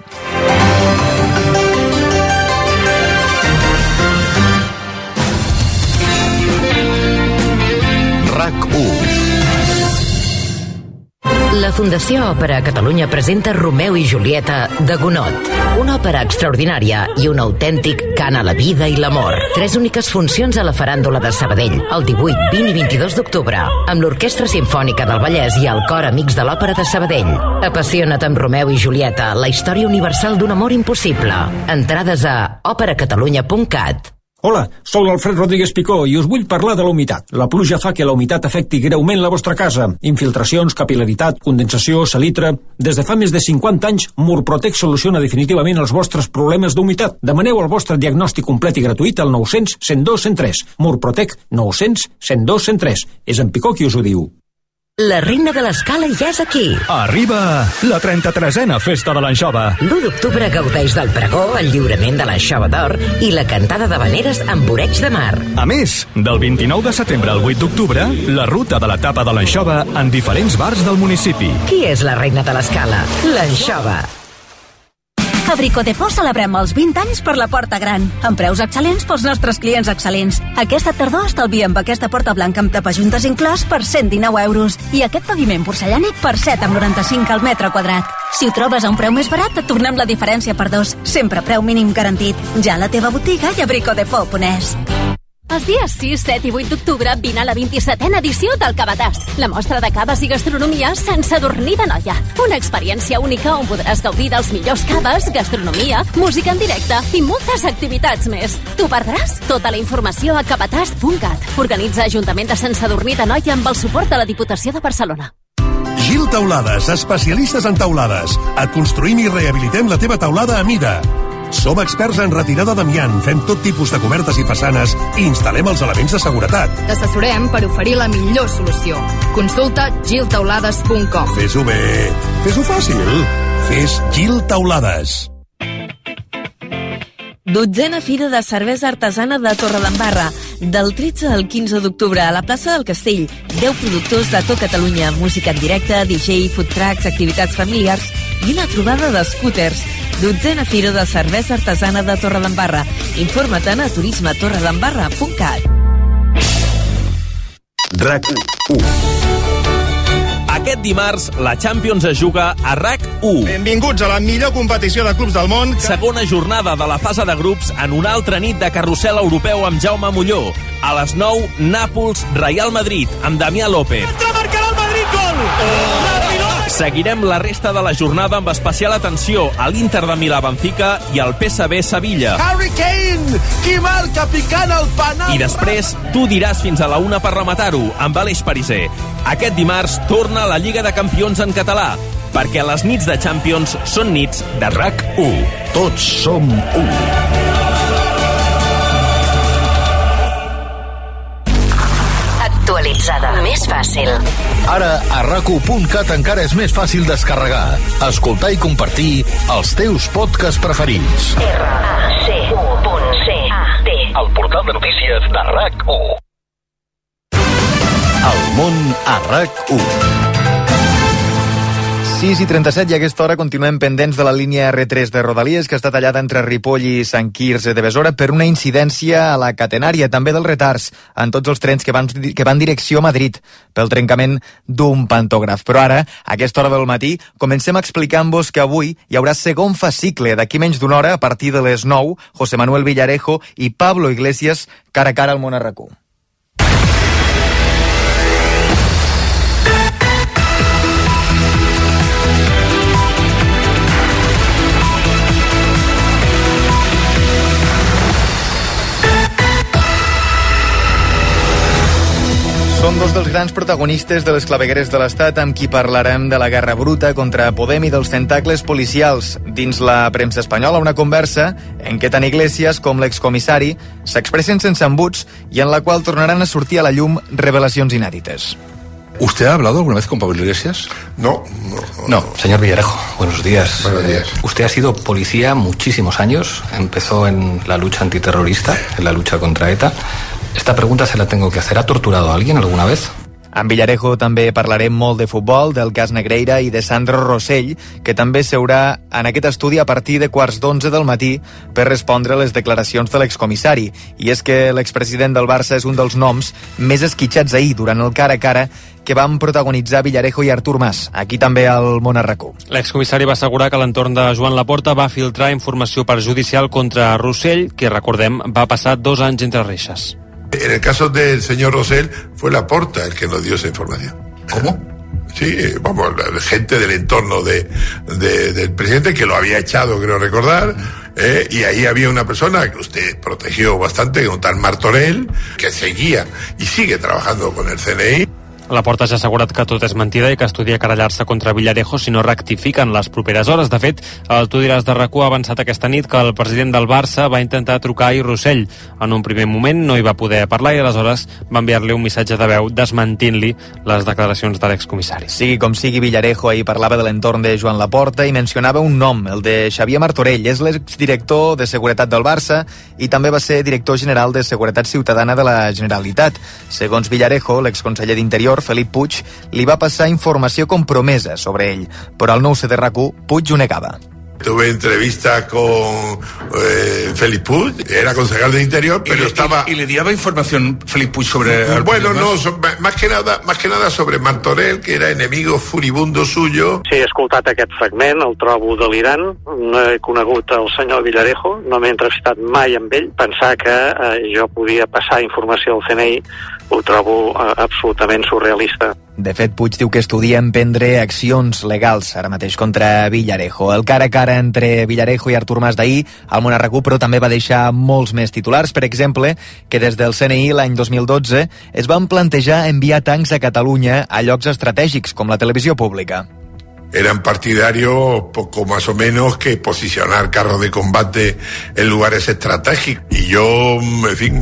RAC1. La Fundació Òpera Catalunya presenta Romeu i Julieta de Gonot, una òpera extraordinària i un autèntic cant a la vida i l'amor. 3 úniques funcions a la Faràndula de Sabadell, el 18, 20 i 22 d'octubre, amb l'Orquestra Simfònica del Vallès i el Cor Amics de l'Òpera de Sabadell. Apassiona't amb Romeu i Julieta, la història universal d'un amor impossible. Entrades a operacatalunya.cat. Hola, sóc l'Alfred Rodríguez Picó i us vull parlar de la humitat. La pluja fa que la humitat afecti greument la vostra casa. Infiltracions, capil·laritat, condensació, salitre... Des de fa més de 50 anys, Murprotec soluciona definitivament els vostres problemes d'humitat. Demaneu el vostre diagnòstic complet i gratuït al 900 102 103. Murprotec 900 102 103. És en Picó qui us ho diu. La reina de l'escala ja és aquí. Arriba la 33a Festa de l'Anxova. L'1 d'octubre gaudeix del pregó, el lliurament de l'Anxova d'Or i la cantada d'habaneres amb oreig de mar. A més, del 29 de setembre al 8 d'octubre, la ruta de la tapa de l'Anxova en diferents bars del municipi. Qui és la reina de l'escala? L'Anxova. A Bricodepot celebrem els 20 anys per la Porta Gran, amb preus excel·lents pels nostres clients excel·lents. Aquesta tardor estalviem aquesta porta blanca amb tapajuntes inclòs per 119 euros i aquest paviment porcellànic per 7,95 al metre quadrat. Si ho trobes a un preu més barat, et tornem la diferència per 2. Sempre preu mínim garantit. Ja a la teva botiga i a bricodepot.es. Els dies 6, 7 i 8 d'octubre vine a la 27a edició del Cavatast, la mostra de caves i gastronomia sense adornir de noia. Una experiència única on podràs gaudir dels millors caves, gastronomia, música en directe i moltes activitats més. T'ho perdràs? Tota la informació a cavatast.cat. Organitza Ajuntament de Sant Sadurní d'Anoia amb el suport de la Diputació de Barcelona. Gil Taulades, especialistes en taulades. Et construïm i rehabilitem la teva taulada a mida. Som experts en retirada d'amiant, fem tot tipus de cobertes i façanes i instal·lem els elements de seguretat. T'assessorem per oferir la millor solució. Consulta giltaulades.com. Fes-ho bé, fes-ho fàcil. Fes Gil Taulades. 12a Fira de Cervesa Artesana de Torredembarra, del 13 al 15 d'octubre a la plaça del Castell. 10 productors de tot Catalunya, música en directe, DJ, food trucks, activitats familiars i una trobada d'escúters. 12a Fira de Cervesa Artesana de Torredembarra. Informa't a turismetorredembarra.cat. RAC1. Aquest dimarts, la Champions es juga a RAC1. Benvinguts a la millor competició de clubs del món. Segona jornada de la fase de grups en una altra nit de carrusel europeu amb Jaume Molló. A les 9, Nàpols, Real Madrid, amb Damià López. Marcarà el Madrid, gol! La pilota Seguirem la resta de la jornada amb especial atenció a l'Inter de Milà-Benfica i al PSV Sevilla. Harry Kane, qui marca picant el penal. I després tu diràs fins a la 1 per rematar-ho amb Aleix Pariser. Aquest dimarts torna la Lliga de Campions en català, perquè les nits de Champions són nits de RAC1. Tots som 1. Actualitzada. Més fàcil. Ara, a RAC1.cat encara és més fàcil descarregar, escoltar i compartir els teus podcasts preferits. RAC1.cat. El portal de notícies de RAC1. El món a RAC1. 6:37 i a aquesta hora continuem pendents de la línia R3 de Rodalies, que està tallada entre Ripoll i Sant Quirze de Besora per una incidència a la catenària, també dels retards en tots els trens que van direcció a Madrid pel trencament d'un pantògraf. Però ara, a aquesta hora del matí, comencem explicant-vos que avui hi haurà segon fascicle. D'aquí menys d'una hora, a partir de les 9, José Manuel Villarejo i Pablo Iglesias cara a cara al món a RAC1. Són dos dels grans protagonistes de les clavegueres de l'Estat amb qui parlarem de la guerra bruta contra Podem i dels tentacles policials. Dins la premsa espanyola, una conversa en què tant Iglesias com l'excomissari s'expressen sense embuts i en la qual tornaran a sortir a la llum revelacions inèdites. ¿Usted ha hablado alguna vez con Pablo Iglesias? No, señor Villarejo, buenos días. Buenos días. Usted ha sido policía muchísimos años, empezó en la lucha antiterrorista, en la lucha contra ETA. Esta pregunta se la tengo que hacer. ¿Ha torturado a alguien alguna vez? Amb Villarejo també parlarem molt de futbol, del cas Negreira i de Sandro Rosell, que també seurà en aquest estudi a partir de 11:15 del matí per respondre a les declaracions de l'excomissari. I és que l'expresident del Barça és un dels noms més esquitxats ahir durant el cara a cara que van protagonitzar Villarejo i Artur Mas, aquí també al món a RAC1. L'excomissari va assegurar que l'entorn de Joan Laporta va filtrar informació perjudicial contra Rosell, que, recordem, va passar 2 anys entre reixes. En el caso del señor Rosell, fue Laporta el que nos dio esa información. ¿Cómo? Sí, vamos, la gente del entorno del presidente, que lo había echado, creo recordar, y ahí había una persona que usted protegió bastante, un tal Martorell, que seguía y sigue trabajando con el CNI. Laporta ja ha assegurat que tot és mentida i que estudia querellar-se contra Villarejo si no rectifiquen les properes hores. De fet, el Tu diràs de RAC1 ha avançat aquesta nit que el president del Barça va intentar trucar a Rosell. En un primer moment no hi va poder parlar i aleshores va enviar-li un missatge de veu desmentint-li les declaracions de l'excomissari. Sigui com sigui, Villarejo ahir parlava de l'entorn de Joan Laporta i mencionava un nom, el de Xavier Martorell. És l'exdirector de Seguretat del Barça i també va ser director general de Seguretat Ciutadana de la Generalitat. Segons Villarejo, l'exconseller d'Interior, Felip Puig, li va passar informació compromesa sobre ell, però al nou de RAC1, Puig ho negava. Tuve entrevista con Felip Puig, era concejal de Interior, pero estaba... ¿Y le daba información Felip Puig sobre... Bueno, no, más que nada sobre Martorell, que era enemigo furibundo suyo. Sí, he escoltat aquest fragment, el trobo delirant, no he conegut el senyor Villarejo, no m'he entrevistat mai amb ell, pensar que jo podia passar informació al CNI ho trobo absolutament surrealista. De fet, Puig diu que estudia emprendre accions legals ara mateix contra Villarejo. El cara a cara entre Villarejo i Artur Mas d'ahir al món a RAC1, però també va deixar molts més titulars. Per exemple, que des del CNI l'any 2012 es van plantejar enviar tancs a Catalunya a llocs estratègics com la televisió pública. Eran partidarios poco más o menos que posicionar carros de combate en lugares estratégicos. Y yo, en fin,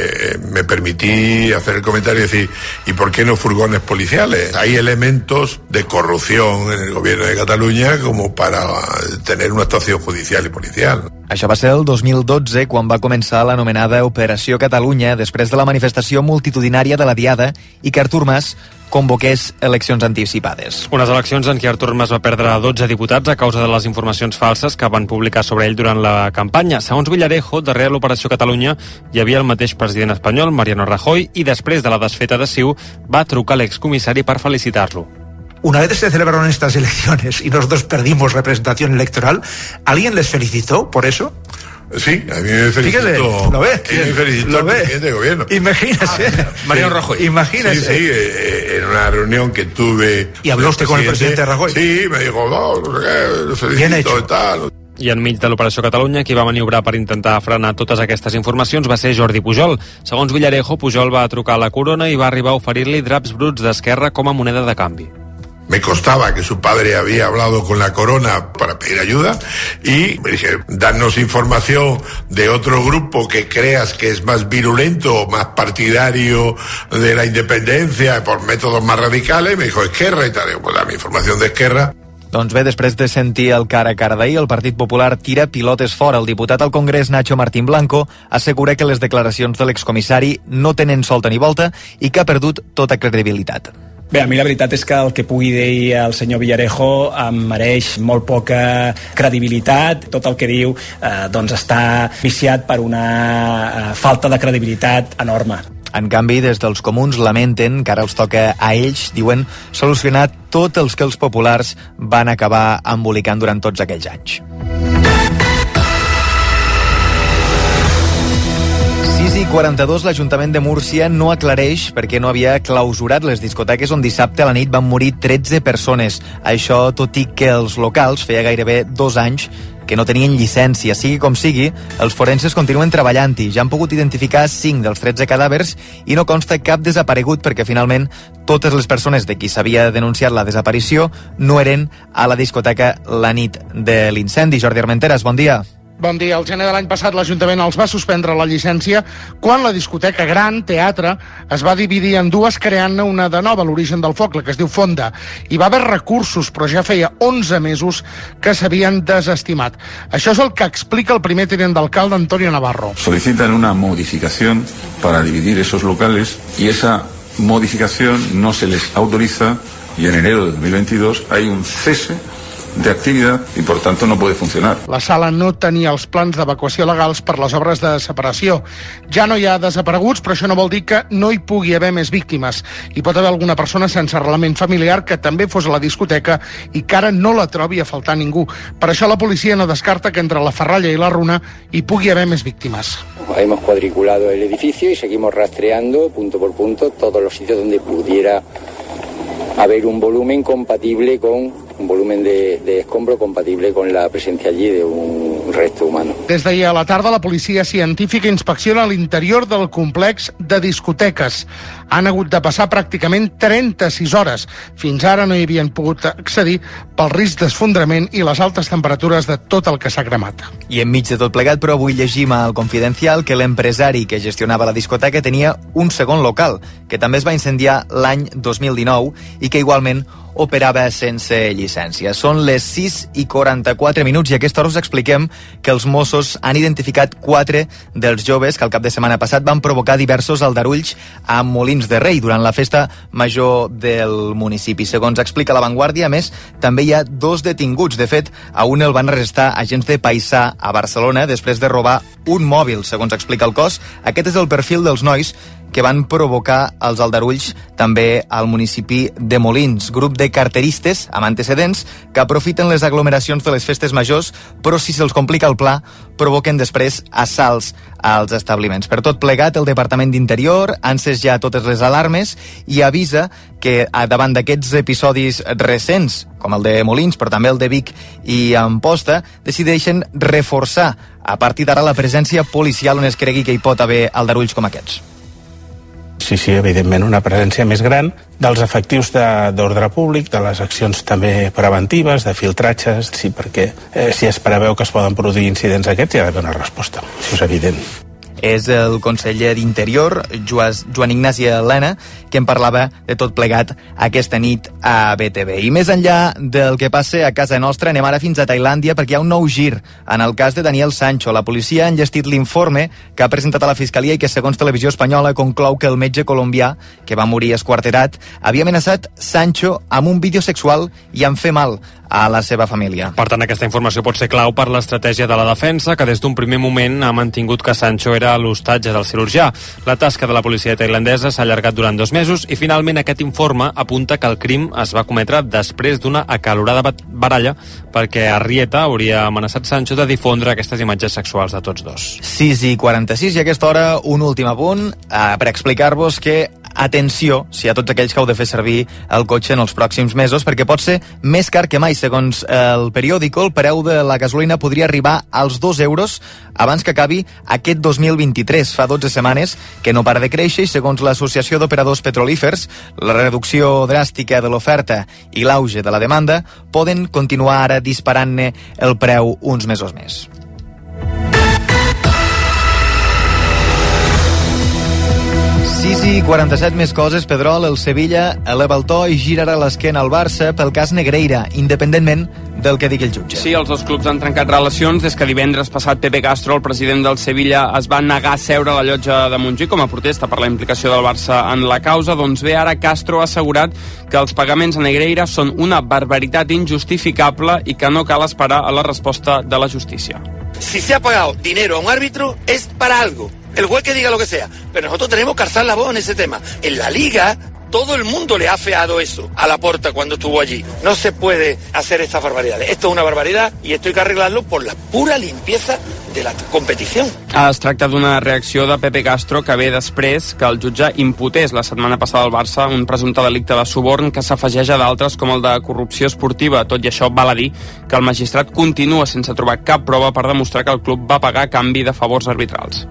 me permití hacer el comentario y decir, ¿y por qué no furgones policiales? Hay elementos de corrupción en el gobierno de Cataluña como para tener una actuación judicial y policial. Això va ser el 2012, quan va començar l'anomenada Operació Catalunya, després de la manifestació multitudinària de la Diada i que Artur Mas convoqués eleccions anticipades. Unes eleccions en què Artur Mas va perdre 12 diputats a causa de les informacions falses que van publicar sobre ell durant la campanya. Segons Villarejo, darrere l'Operació Catalunya hi havia el mateix president espanyol, Mariano Rajoy, i després de la desfeta de CiU va trucar a l'excomissari per felicitar-lo. Una vez se celebraron estas elecciones y nosotros perdimos representación electoral, ¿alguien les felicitó por eso? Sí, a mí me felicitó. Fíjese, ¿lo ves? Me felicitó el presidente de gobierno. Imagínese. Mariano Rajoy. Imagínese. Sí, en una reunión que tuve... ¿Y habló usted con el presidente Rajoy? Sí, me dijo, no sé qué, felicito Bien hecho. y tal. I enmig de l'Operació Catalunya, qui va maniobrar per intentar frenar totes aquestes informacions va ser Jordi Pujol. Segons Villarejo, Pujol va trucar a la Corona i va arribar a oferir-li draps bruts d'Esquerra com a moneda de canvi. Me constaba que su padre había hablado con la Corona para pedir ayuda y me dije, danos información de otro grupo que creas que es más virulento, más partidario de la independencia por métodos más radicales. Y me dijo, Esquerra y tal. Digo, pues dame información de Esquerra. Doncs bé, després de sentir el cara a cara d'ahir, el Partit Popular tira pilotes fora. El diputat al Congrés, Nacho Martín Blanco, assegura que les declaracions de l'excomissari no tenen solta ni volta i que ha perdut tota credibilitat. Bé, a mi la veritat és que el que pugui dir el senyor Villarejo em mereix molt poca credibilitat. Tot el que diu doncs està viciat per una falta de credibilitat enorme. En canvi, des dels comuns lamenten que ara els toca a ells, diuen, solucionar tot els que els populars van acabar embolicant durant tots aquells anys. 6:42, l'Ajuntament de Múrcia no aclareix perquè no havia clausurat les discoteques on dissabte a la nit van morir 13 persones. Això tot i que els locals feia gairebé 2 anys que no tenien llicència. Sigui com sigui, els forenses continuen treballant-hi. Ja han pogut identificar 5 dels 13 cadàvers i no consta cap desaparegut perquè finalment totes les persones de qui s'havia denunciat la desaparició no eren a la discoteca la nit de l'incendi. Jordi Armenteres, bon dia. Bon dia. El gener de l'any passat l'Ajuntament els va suspendre la llicència quan la discoteca Gran Teatre es va dividir en dues, creant-ne una de nova, l'origen del foc, la que es diu Fonda. Hi va haver recursos, però ja feia 11 mesos que s'havien desestimat. Això és el que explica el primer tinent d'alcalde, Antonio Navarro. Solicitan una modificación para dividir esos locales y esa modificación no se les autoriza y en enero de 2022 hay un cese de actividad y por tanto no puede funcionar. La sala no tenia els plans d'evacuació legals per les obres de separació. Ja no hi ha desapareguts, però això no vol dir que no hi pugui haver més víctimes. Hi pot haver alguna persona sense arrelament familiar que també fos a la discoteca i que ara no la trobi a faltar ningú. Per això la policia no descarta que entre la Ferralla i la Runa hi pugui haver més víctimes. Hemos cuadriculado el edificio y seguimos rastreando punto por punto todos los sitios donde pudiera haber un volumen compatible con un volumen de escombro compatible con la presencia allí de un resto humano. Des d'ahir a la tarda, la policia científica inspecciona l'interior del complex de discoteques. Han hagut de passar pràcticament 36 hores. Fins ara no hi havien pogut accedir pel risc d'esfondrament i les altes temperatures de tot el que s'ha cremat. I enmig de tot plegat, però avui llegim al Confidencial que l'empresari que gestionava la discoteca tenia un segon local, que també es va incendiar l'any 2019 i que igualment operava sense llicència. Són les 6:44 i a aquesta hora us expliquem que els Mossos han identificat 4 dels joves que el cap de setmana passat van provocar diversos aldarulls a Molins de Rei durant la festa major del municipi. Segons explica La Vanguardia, a més, també hi ha 2 detinguts. De fet, a un el van arrestar agents de Paisà a Barcelona després de robar un mòbil, segons explica el cos. Aquest és el perfil dels nois que van provocar els aldarulls també al municipi de Molins. Grup de carteristes amb antecedents que aprofiten les aglomeracions de les festes majors, però si se'ls complica el pla, provoquen després assalts als establiments. Per tot plegat, el Departament d'Interior ha encès ja totes les alarmes i avisa que davant d'aquests episodis recents, com el de Molins, però també el de Vic i Amposta, decideixen reforçar a partir d'ara la presència policial on es cregui que hi pot haver aldarulls com aquests. Sí, evidentment una presència més gran dels efectius d'ordre públic, de les accions també preventives, de filtratges, sí, perquè si es preveu que es poden produir incidents aquests hi ha d'haver una resposta, això és evident. És el conseller d'Interior, Joan Ignasi Elena, que en parlava de tot plegat aquesta nit a BTV. I més enllà del que passa a casa nostra, anem ara fins a Tailàndia perquè hi ha un nou gir en el cas de Daniel Sancho. La policia ha enllestit l'informe que ha presentat a la Fiscalia i que, segons Televisió Espanyola, conclou que el metge colombià, que va morir esquarterat, havia amenaçat Sancho amb un vídeo sexual i amb fer mal. a la seva família. Per tant, aquesta informació pot ser clau per l'estratègia de la defensa, que des d'un primer moment ha mantingut que Sancho era l'hostatge del cirurgià. La tasca de la policia tailandesa s'ha allargat durant 2 mesos i finalment aquest informe apunta que el crim es va cometre després d'una acalorada baralla perquè Arrieta hauria amenaçat Sancho de difondre aquestes imatges sexuals de tots dos. 6:46 i a aquesta hora un últim apunt per explicar-vos que atenció, si a tots aquells que heu de fer servir el cotxe en els pròxims mesos, perquè pot ser més car que mai. Segons el periòdico, el preu de la gasolina podria arribar als 2 euros abans que acabi aquest 2023. Fa 12 setmanes que no para de créixer i segons l'Associació d'Operadors Petrolífers, la reducció dràstica de l'oferta i l'auge de la demanda poden continuar ara disparant-ne el preu uns mesos més. I 47 més coses, Pedrol. El Sevilla eleva el to i girarà l'esquena al Barça pel cas Negreira, independentment del que digui el jutge. Sí, els dos clubs han trencat relacions des que divendres passat Pepe Castro, el president del Sevilla, es va negar a seure a la llotja de Montjuïc com a protesta per la implicació del Barça en la causa. Doncs bé, ara Castro ha assegurat que els pagaments a Negreira són una barbaritat injustificable i que no cal esperar a la resposta de la justícia. Si se ha pagado dinero a un árbitro es para algo. El juez que diga lo que sea, pero nosotros tenemos que alzar la voz en ese tema. En la Liga, todo el mundo le ha afeado eso a Laporta cuando estuvo allí. No se puede hacer estas barbaridades. Esto es una barbaridad y esto hay que arreglarlo por la pura limpieza de la competició. Es tracta d'una reacció de Pepe Castro que ve després que el jutge imputés la setmana passada al Barça un presumpte delicte de suborn que s'afegeix a d'altres com el de corrupció esportiva. Tot i això, val a dir que el magistrat continua sense trobar cap prova per demostrar que el club va pagar a canvi de favors arbitrals.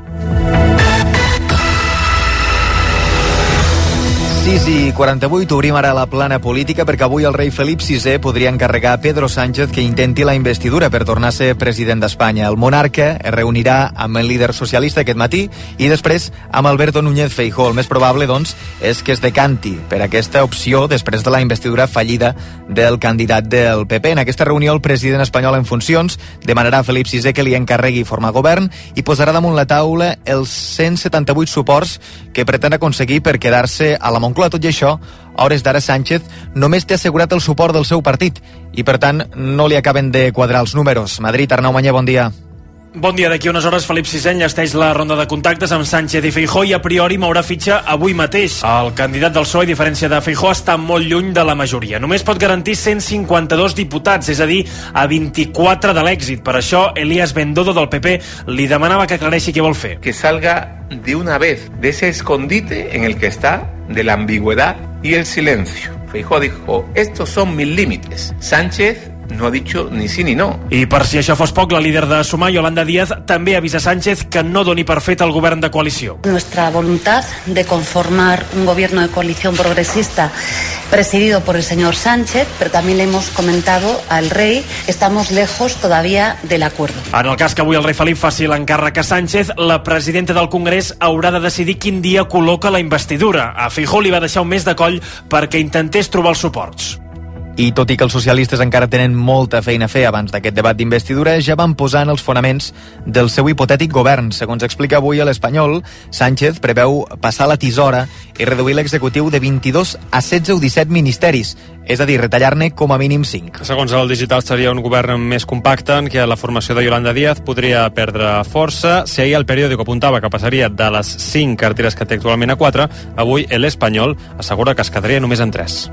6:48, obrim ara la plana política perquè avui el rei Felip VI podria encarregar a Pedro Sánchez que intenti la investidura per tornar a ser president d'Espanya. El monarca es reunirà amb el líder socialista aquest matí i després amb Alberto Núñez Feijóo. El més probable, doncs, és que es decanti per aquesta opció després de la investidura fallida del candidat del PP. En aquesta reunió el president espanyol en funcions demanarà a Felip VI que li encarregui formar govern i posarà damunt la taula els 178 suports que pretén aconseguir per quedar-se a la Moncloa. Tot i això, a hores d'ara Sánchez només té assegurat el suport del seu partit i, per tant, no li acaben de quadrar els números. Madrid, Arnau Mañé, bon dia. Bon dia. D'aquí unes hores Felip VI enllesteix la ronda de contactes amb Sánchez i Feijóo i a priori mourà fitxa avui mateix. El candidat del PSOE, a diferència de Feijóo, està molt lluny de la majoria. Només pot garantir 152 diputats, és a dir, a 24 de l'èxit. Per això, Elías Bendodo del PP li demanava que aclareixi què vol fer. Que salga de una vez de ese escondite en el que está, de la ambigüedad y el silencio. Feijóo dijo, estos son mis límites. Sánchez no ha dicho ni sí ni no. I per si això fos poc, la líder de Sumar, Yolanda Díaz, també avisa Sánchez que no doni per fet el govern de coalició. Nuestra voluntad de conformar un gobierno de coalición progresista presidido por el señor Sánchez, pero también le hemos comentado al rey que estamos lejos todavía del acuerdo. En el cas que avui el rei Felip faci l'encàrrec a Sánchez, la presidenta del Congrés haurà de decidir quin dia col·loca la investidura. A Feijóo li va deixar un mes de coll perquè intentés trobar els suports. I tot i que els socialistes encara tenen molta feina a fer abans d'aquest debat d'investidura, ja van posant els fonaments del seu hipotètic govern. Segons explica avui a l'Espanyol, Sánchez preveu passar la tisora i reduir l'executiu de 22 a 16 o 17 ministeris, és a dir, retallar-ne com a mínim 5. Segons el Digital, seria un govern més compacte en què la formació de Yolanda Díaz podria perdre força. Si ahir el periòdico apuntava que passaria de les 5 carteres que té actualment a 4, avui l'Espanyol assegura que es quedaria només en 3.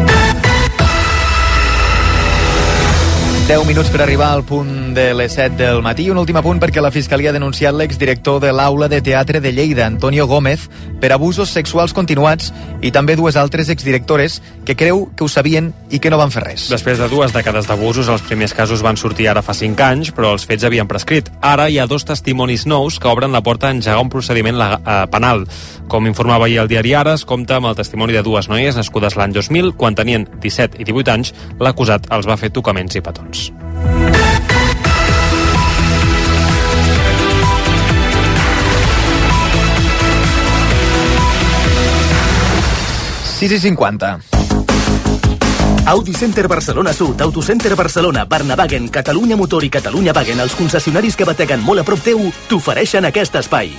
10 minuts per arribar al punt de les 7 del matí. Un últim apunt perquè la Fiscalia ha denunciat l'exdirector de l'Aula de Teatre de Lleida, Antonio Gómez, per abusos sexuals continuats i també 2 altres exdirectores que creu que ho sabien i que no van fer res. Després de 2 dècades d'abusos, els primers casos van sortir ara fa 5 anys, però els fets havien prescrit. Ara hi ha 2 testimonis nous que obren la porta a engegar un procediment penal. Com informava ahir el diari Ara, es compta amb el testimoni de 2 noies nascudes l'any 2000, quan tenien 17 i 18 anys, l'acusat els va fer tocaments i petons. Sis i 50. Audi Center Barcelona Sud, Autocenter Barcelona, Barnavagen, Catalunya Motor i Catalunya Wagen, els concessionaris que bateguen molt a prop teu, t'ofereixen aquest espai.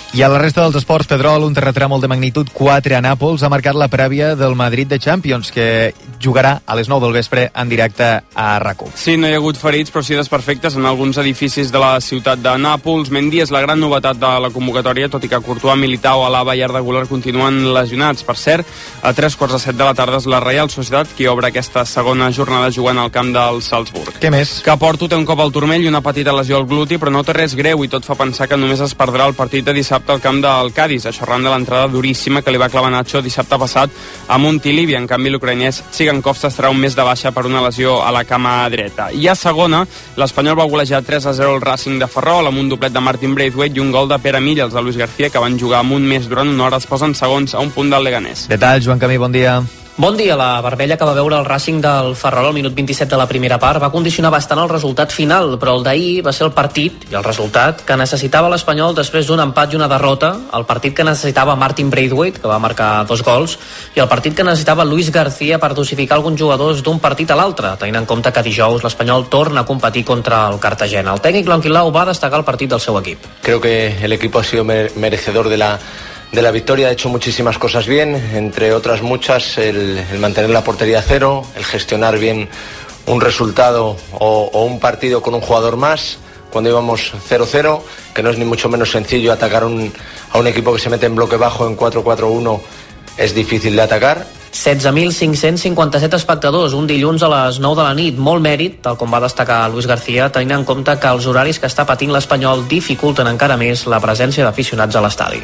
I a la resta dels esports, Pedrol, un terratrèmol de magnitud 4 a Nàpols ha marcat la prèvia del Madrid de Champions, que jugarà a les 9 del vespre en directe a RAC1. Sí, no hi ha hagut ferits, però sí desperfectes en alguns edificis de la ciutat de Nàpols. Mendy és la gran novetat de la convocatòria, tot i que Courtois, Militao, Alaba i Arda Güler continuen lesionats. Per cert, a 3:45 de la tarda és la Reial Societat qui obre aquesta segona jornada jugant al camp del Salzburg. Què més? Que Porto té un cop al turmell i una petita lesió al gluti, però no té res greu i tot fa pensar que només es perdrà el partit de dissabte al camp del Cádiz, això arran de l'entrada duríssima que li va clavar Nacho dissabte passat a Montilivi. En canvi, l'ucraïnès Tsigankov s'estarà un mes de baixa per una lesió a la cama dreta. I a segona, l'Espanyol va golejar 3-0 el Racing de Ferrol amb un doblet de Martin Braithwaite i un gol de Pere Milla. Els de Luis García, que van jugar amb un mes durant una hora, es posen segons a un punt del Leganés. Detall, Joan Camí, bon dia. Bon dia. La Barbella, que va veure el Racing del Ferrol al minut 27 de la primera part, va condicionar bastant el resultat final, però el d'ahir va ser el partit i el resultat que necessitava l'Espanyol després d'un empat i una derrota, el partit que necessitava Martin Braithwaite, que va marcar 2 gols, i el partit que necessitava Luis García per dosificar alguns jugadors d'un partit a l'altre, tenint en compte que dijous l'Espanyol torna a competir contra el Cartagena. El tècnic Blanquilau va destacar el partit del seu equip. Creo que el equipo ha sido merecedor de la victoria, ha hecho muchísimas cosas bien, entre otras muchas el mantener la portería a cero, el gestionar bien un resultado o un partido con un jugador más cuando íbamos 0-0, que no es ni mucho menos sencillo atacar a un equipo que se mete en bloque bajo en 4-4-1, es difícil de atacar. 16.557 espectadors, un dilluns a les 9 de la nit, molt mèrit, tal com va destacar Luis García, tenint en compte que els horaris que està patint l'Espanyol dificulten encara més la presència d'aficionats a l'estadi.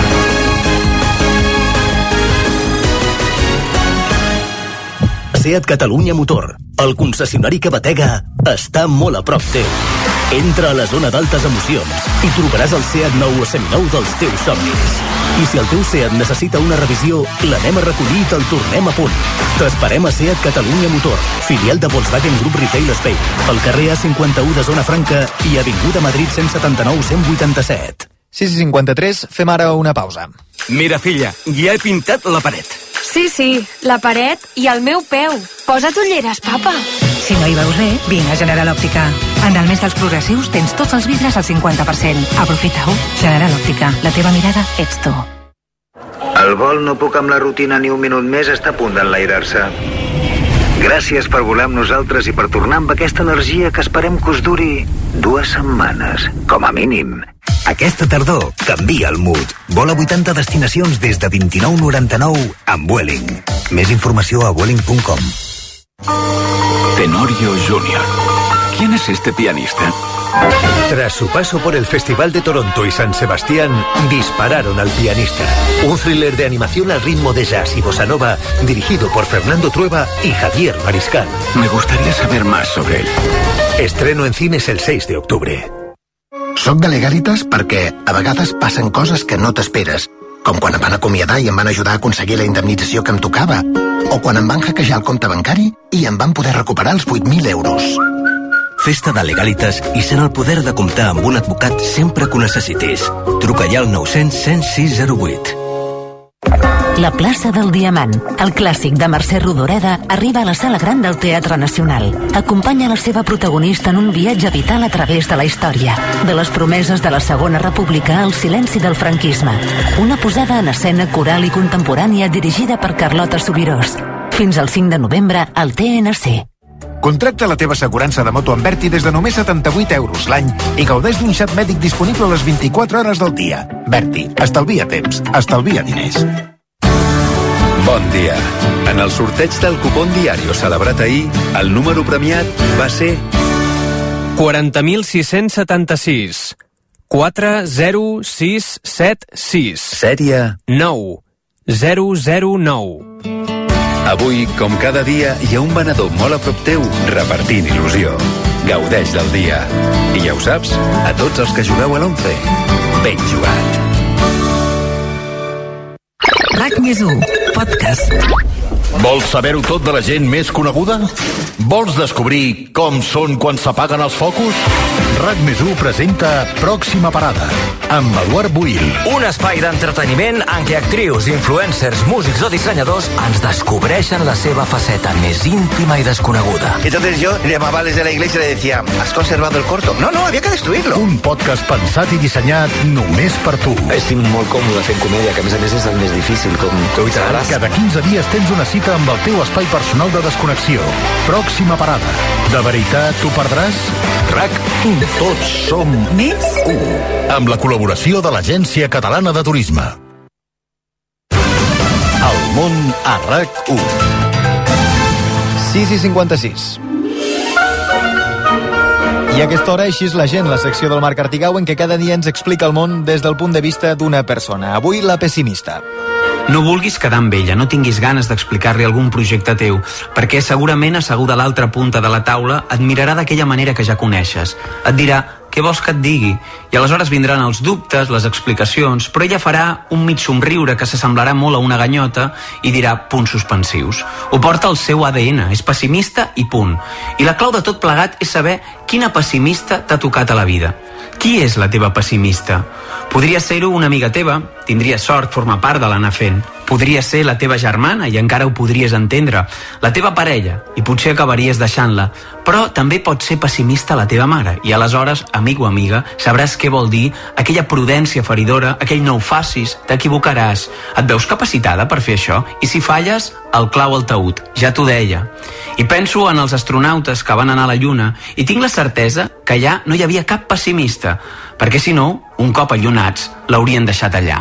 SEAT Catalunya Motor, el concessionari que batega, està molt a prop teu. Entra a la zona d'altes emocions i trobaràs el SEAT nou o seminou dels teus somnis. I si el teu SEAT necessita una revisió, l'anem a recollir i te'l tornem a punt. T'esperem a SEAT Catalunya Motor, filial de Volkswagen Group Retail Spain, al carrer A51 de Zona Franca i Avinguda Madrid 179-187. 6:53, fem ara una pausa. Mira, filla, ja he pintat la paret. Sí, la paret i el meu peu. Posa't ulleres, papa. Si no hi veus bé, vine a General Òptica. En el mes dels progressius tens tots els vidres al 50%. Aprofita-ho. General Òptica. La teva mirada ets tu. El vol No puc amb la rutina ni un minut més està a punt d'enlairar-se. Gràcies per volar amb nosaltres i per tornar amb aquesta energia que esperem que us duri 2 setmanes, com a mínim. Aquesta tardor canvia el mood. Vola 80 destinacions des de 29,99 amb Vueling. Més informació a vueling.com. Tenorio Jr. ¿Quién es este pianista? Tras su paso por el Festival de Toronto y San Sebastián, dispararon al pianista. Un thriller de animación al ritmo de jazz y bossa nova, dirigido por Fernando Trueba y Javier Mariscal. Me gustaría saber más sobre él. Estreno en cines el 6 de octubre. Soc de Legalitas perquè a vegades passen coses que no t'esperes, com quan em van acomiadar i em van ajudar a aconseguir la indemnització que em tocava, o quan em van hackejar el compte bancari i em van poder recuperar els 8.000 euros. Festa de Legalitas i sent el poder de comptar amb un advocat sempre que ho necessitis. Truca ja al 900 106 08. La plaça del Diamant, el clàssic de Mercè Rodoreda, arriba a la Sala Gran del Teatre Nacional. Acompanya la seva protagonista en un viatge vital a través de la història. De les promeses de la Segona República al silenci del franquisme. Una posada en escena coral i contemporània dirigida per Carlota Subirós. Fins al 5 de novembre al TNC. Contracta la teva assegurança de moto amb Berti des de només 78 euros l'any i gaudeix d'un xat mèdic disponible a les 24 hores del dia. Berti, estalvia temps, estalvia diners. Bon dia. En el sorteig del cupón diario celebrat ahir, el número premiat va ser 40.676 40676. Sèrie 9009. Avui, com cada dia, hi ha un venedor molt a prop teu repartint il·lusió. Gaudeix del dia. I ja ho saps, a tots els que jugueu a l'11, ben jugat. RAC+1, podcast. Vols saber-ho tot de la gent més coneguda? Vols descobrir com són quan s'apaguen els focus? RAC+1 presenta Pròxima Parada, amb Eduard Buil. Un espai d'entreteniment en què actrius, influencers, músics o dissenyadors ens descobreixen la seva faceta més íntima i desconeguda. Entonces yo llamaba desde la iglesia y le decía, ¿has conservado el corto? No, había que destruirlo. Un podcast pensat i dissenyat només per tu. Estic molt còmode fent comèdia, que a més és el més difícil, com tu hi trobaràs. Cada 15 dies tens una cita amb el teu espai personal de desconnexió. Pròxima Parada. De veritat t'ho perdràs? RAC1. Tots som més 1. Amb la col·laboració de l'Agència Catalana de Turisme. El món a RAC1. 6:56. I a aquesta hora així és la gent, la secció del Marc Artigau, en què cada dia ens explica el món des del punt de vista d'una persona. Avui, la pessimista. No vulguis quedar amb ella, no tinguis ganes d'explicar-li algun projecte teu, perquè segurament asseguda a l'altra punta de la taula et mirarà d'aquella manera que ja coneixes. Et dirà, què vols que et digui? I aleshores vindran els dubtes, les explicacions, però ella farà un mig somriure que s'assemblarà molt a una ganyota i dirà punts suspensius. Ho porta al seu ADN, és pessimista i punt. I la clau de tot plegat és saber quina pessimista t'ha tocat a la vida. Qui és la teva pessimista? Podria ser-ho una amiga teva, tindria sort formar part de l'anar fent. Podria ser la teva germana i encara ho podries entendre. La teva parella, i potser acabaries deixant-la. Però també pot ser pessimista la teva mare, i aleshores, amic o amiga, sabràs què vol dir aquella prudència feridora, aquell no ho facis, t'equivocaràs. Et veus capacitada per fer això? I si falles, el clau al taüt, ja t'ho deia. I penso en els astronautes que van anar a la Lluna i tinc la certesa que allà no hi havia cap pessimista, perquè si no, un cop allunats, l'haurien deixat allà.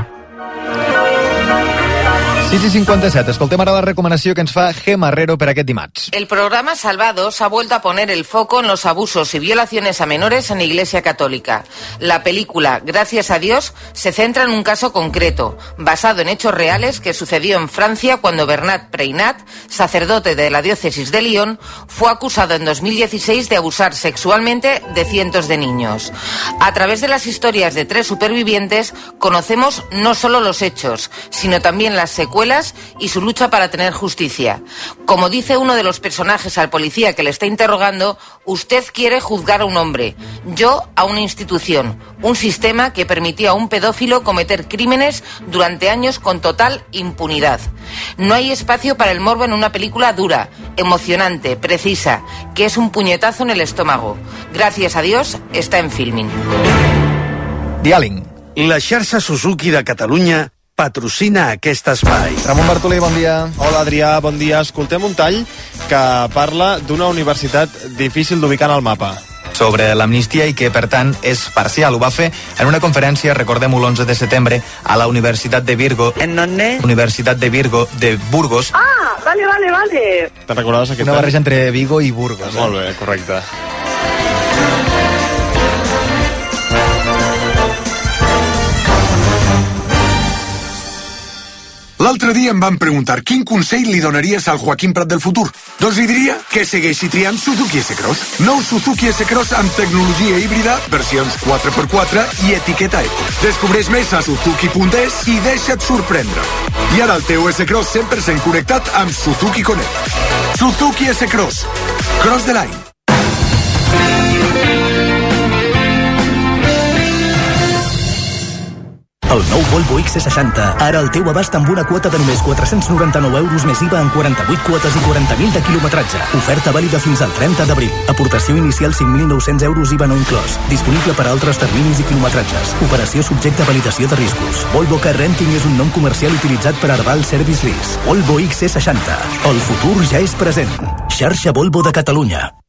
6:57. Escoltem ara la recomanació que ens fa Gemma Herrero per aquest dimarts. El programa Salvados ha vuelto a poner el foco en los abusos y violaciones a menores en la Iglesia Católica. La película, gracias a Dios, se centra en un caso concreto, basado en hechos reales que sucedió en Francia cuando Bernat Preinat, sacerdote de la diócesis de Lyon, fue acusado en 2016 de abusar sexualmente de cientos de niños. A través de las historias de 3 supervivientes, conocemos no solo los hechos, sino también las secuelas y su lucha para tener justicia. Como dice uno de los personajes al policía que le está interrogando, usted quiere juzgar a un hombre, yo a una institución, un sistema que permitió a un pedófilo cometer crímenes durante años con total impunidad. No hay espacio para el morbo en una película dura, emocionante, precisa, que es un puñetazo en el estómago. Gracias a Dios está en Filmin. Diàling. La xarxa Suzuki de Catalunya patrocina aquest espai. Ramon Bartolí, bon dia. Hola, Adrià, bon dia. Escoltem un tall que parla d'una universitat difícil d'ubicar en el mapa. Sobre l'amnistia i que, per tant, és parcial. Ho va fer en una conferència, recordem-ho, l'11 de setembre, a la Universitat de Virgo. ¿En dónde? Universitat de Virgo, de Burgos. Ah, vale. Te'n recordaves aquest? Una barreja entre Vigo i Burgos. Molt bé, correcte. L'altre dia em van preguntar quin consell li donaries al Joaquim Prat del futur. Doncs li diria que segueixi triant Suzuki S-Cross. Nou Suzuki S-Cross amb tecnologia híbrida, versions 4x4 i etiqueta eco. Descobreix més a suzuki.es i deixa't sorprendre. I ara el teu S-Cross 100% connectat amb Suzuki Connect. Suzuki S-Cross. Cross the line. El nou Volvo XC60, ara al teu abast amb una quota de només 499 euros més IVA en 48 quotes i 40.000 de quilometratge. Oferta vàlida fins al 30 d'abril. Aportació inicial 5.900 euros IVA no inclòs. Disponible per a altres terminis i quilometratges. Operació subjecte a validació de riscos. Volvo Car Renting és un nom comercial utilitzat per Arval Service Lease. Volvo XC60. El futur ja és present. Xarxa Volvo de Catalunya.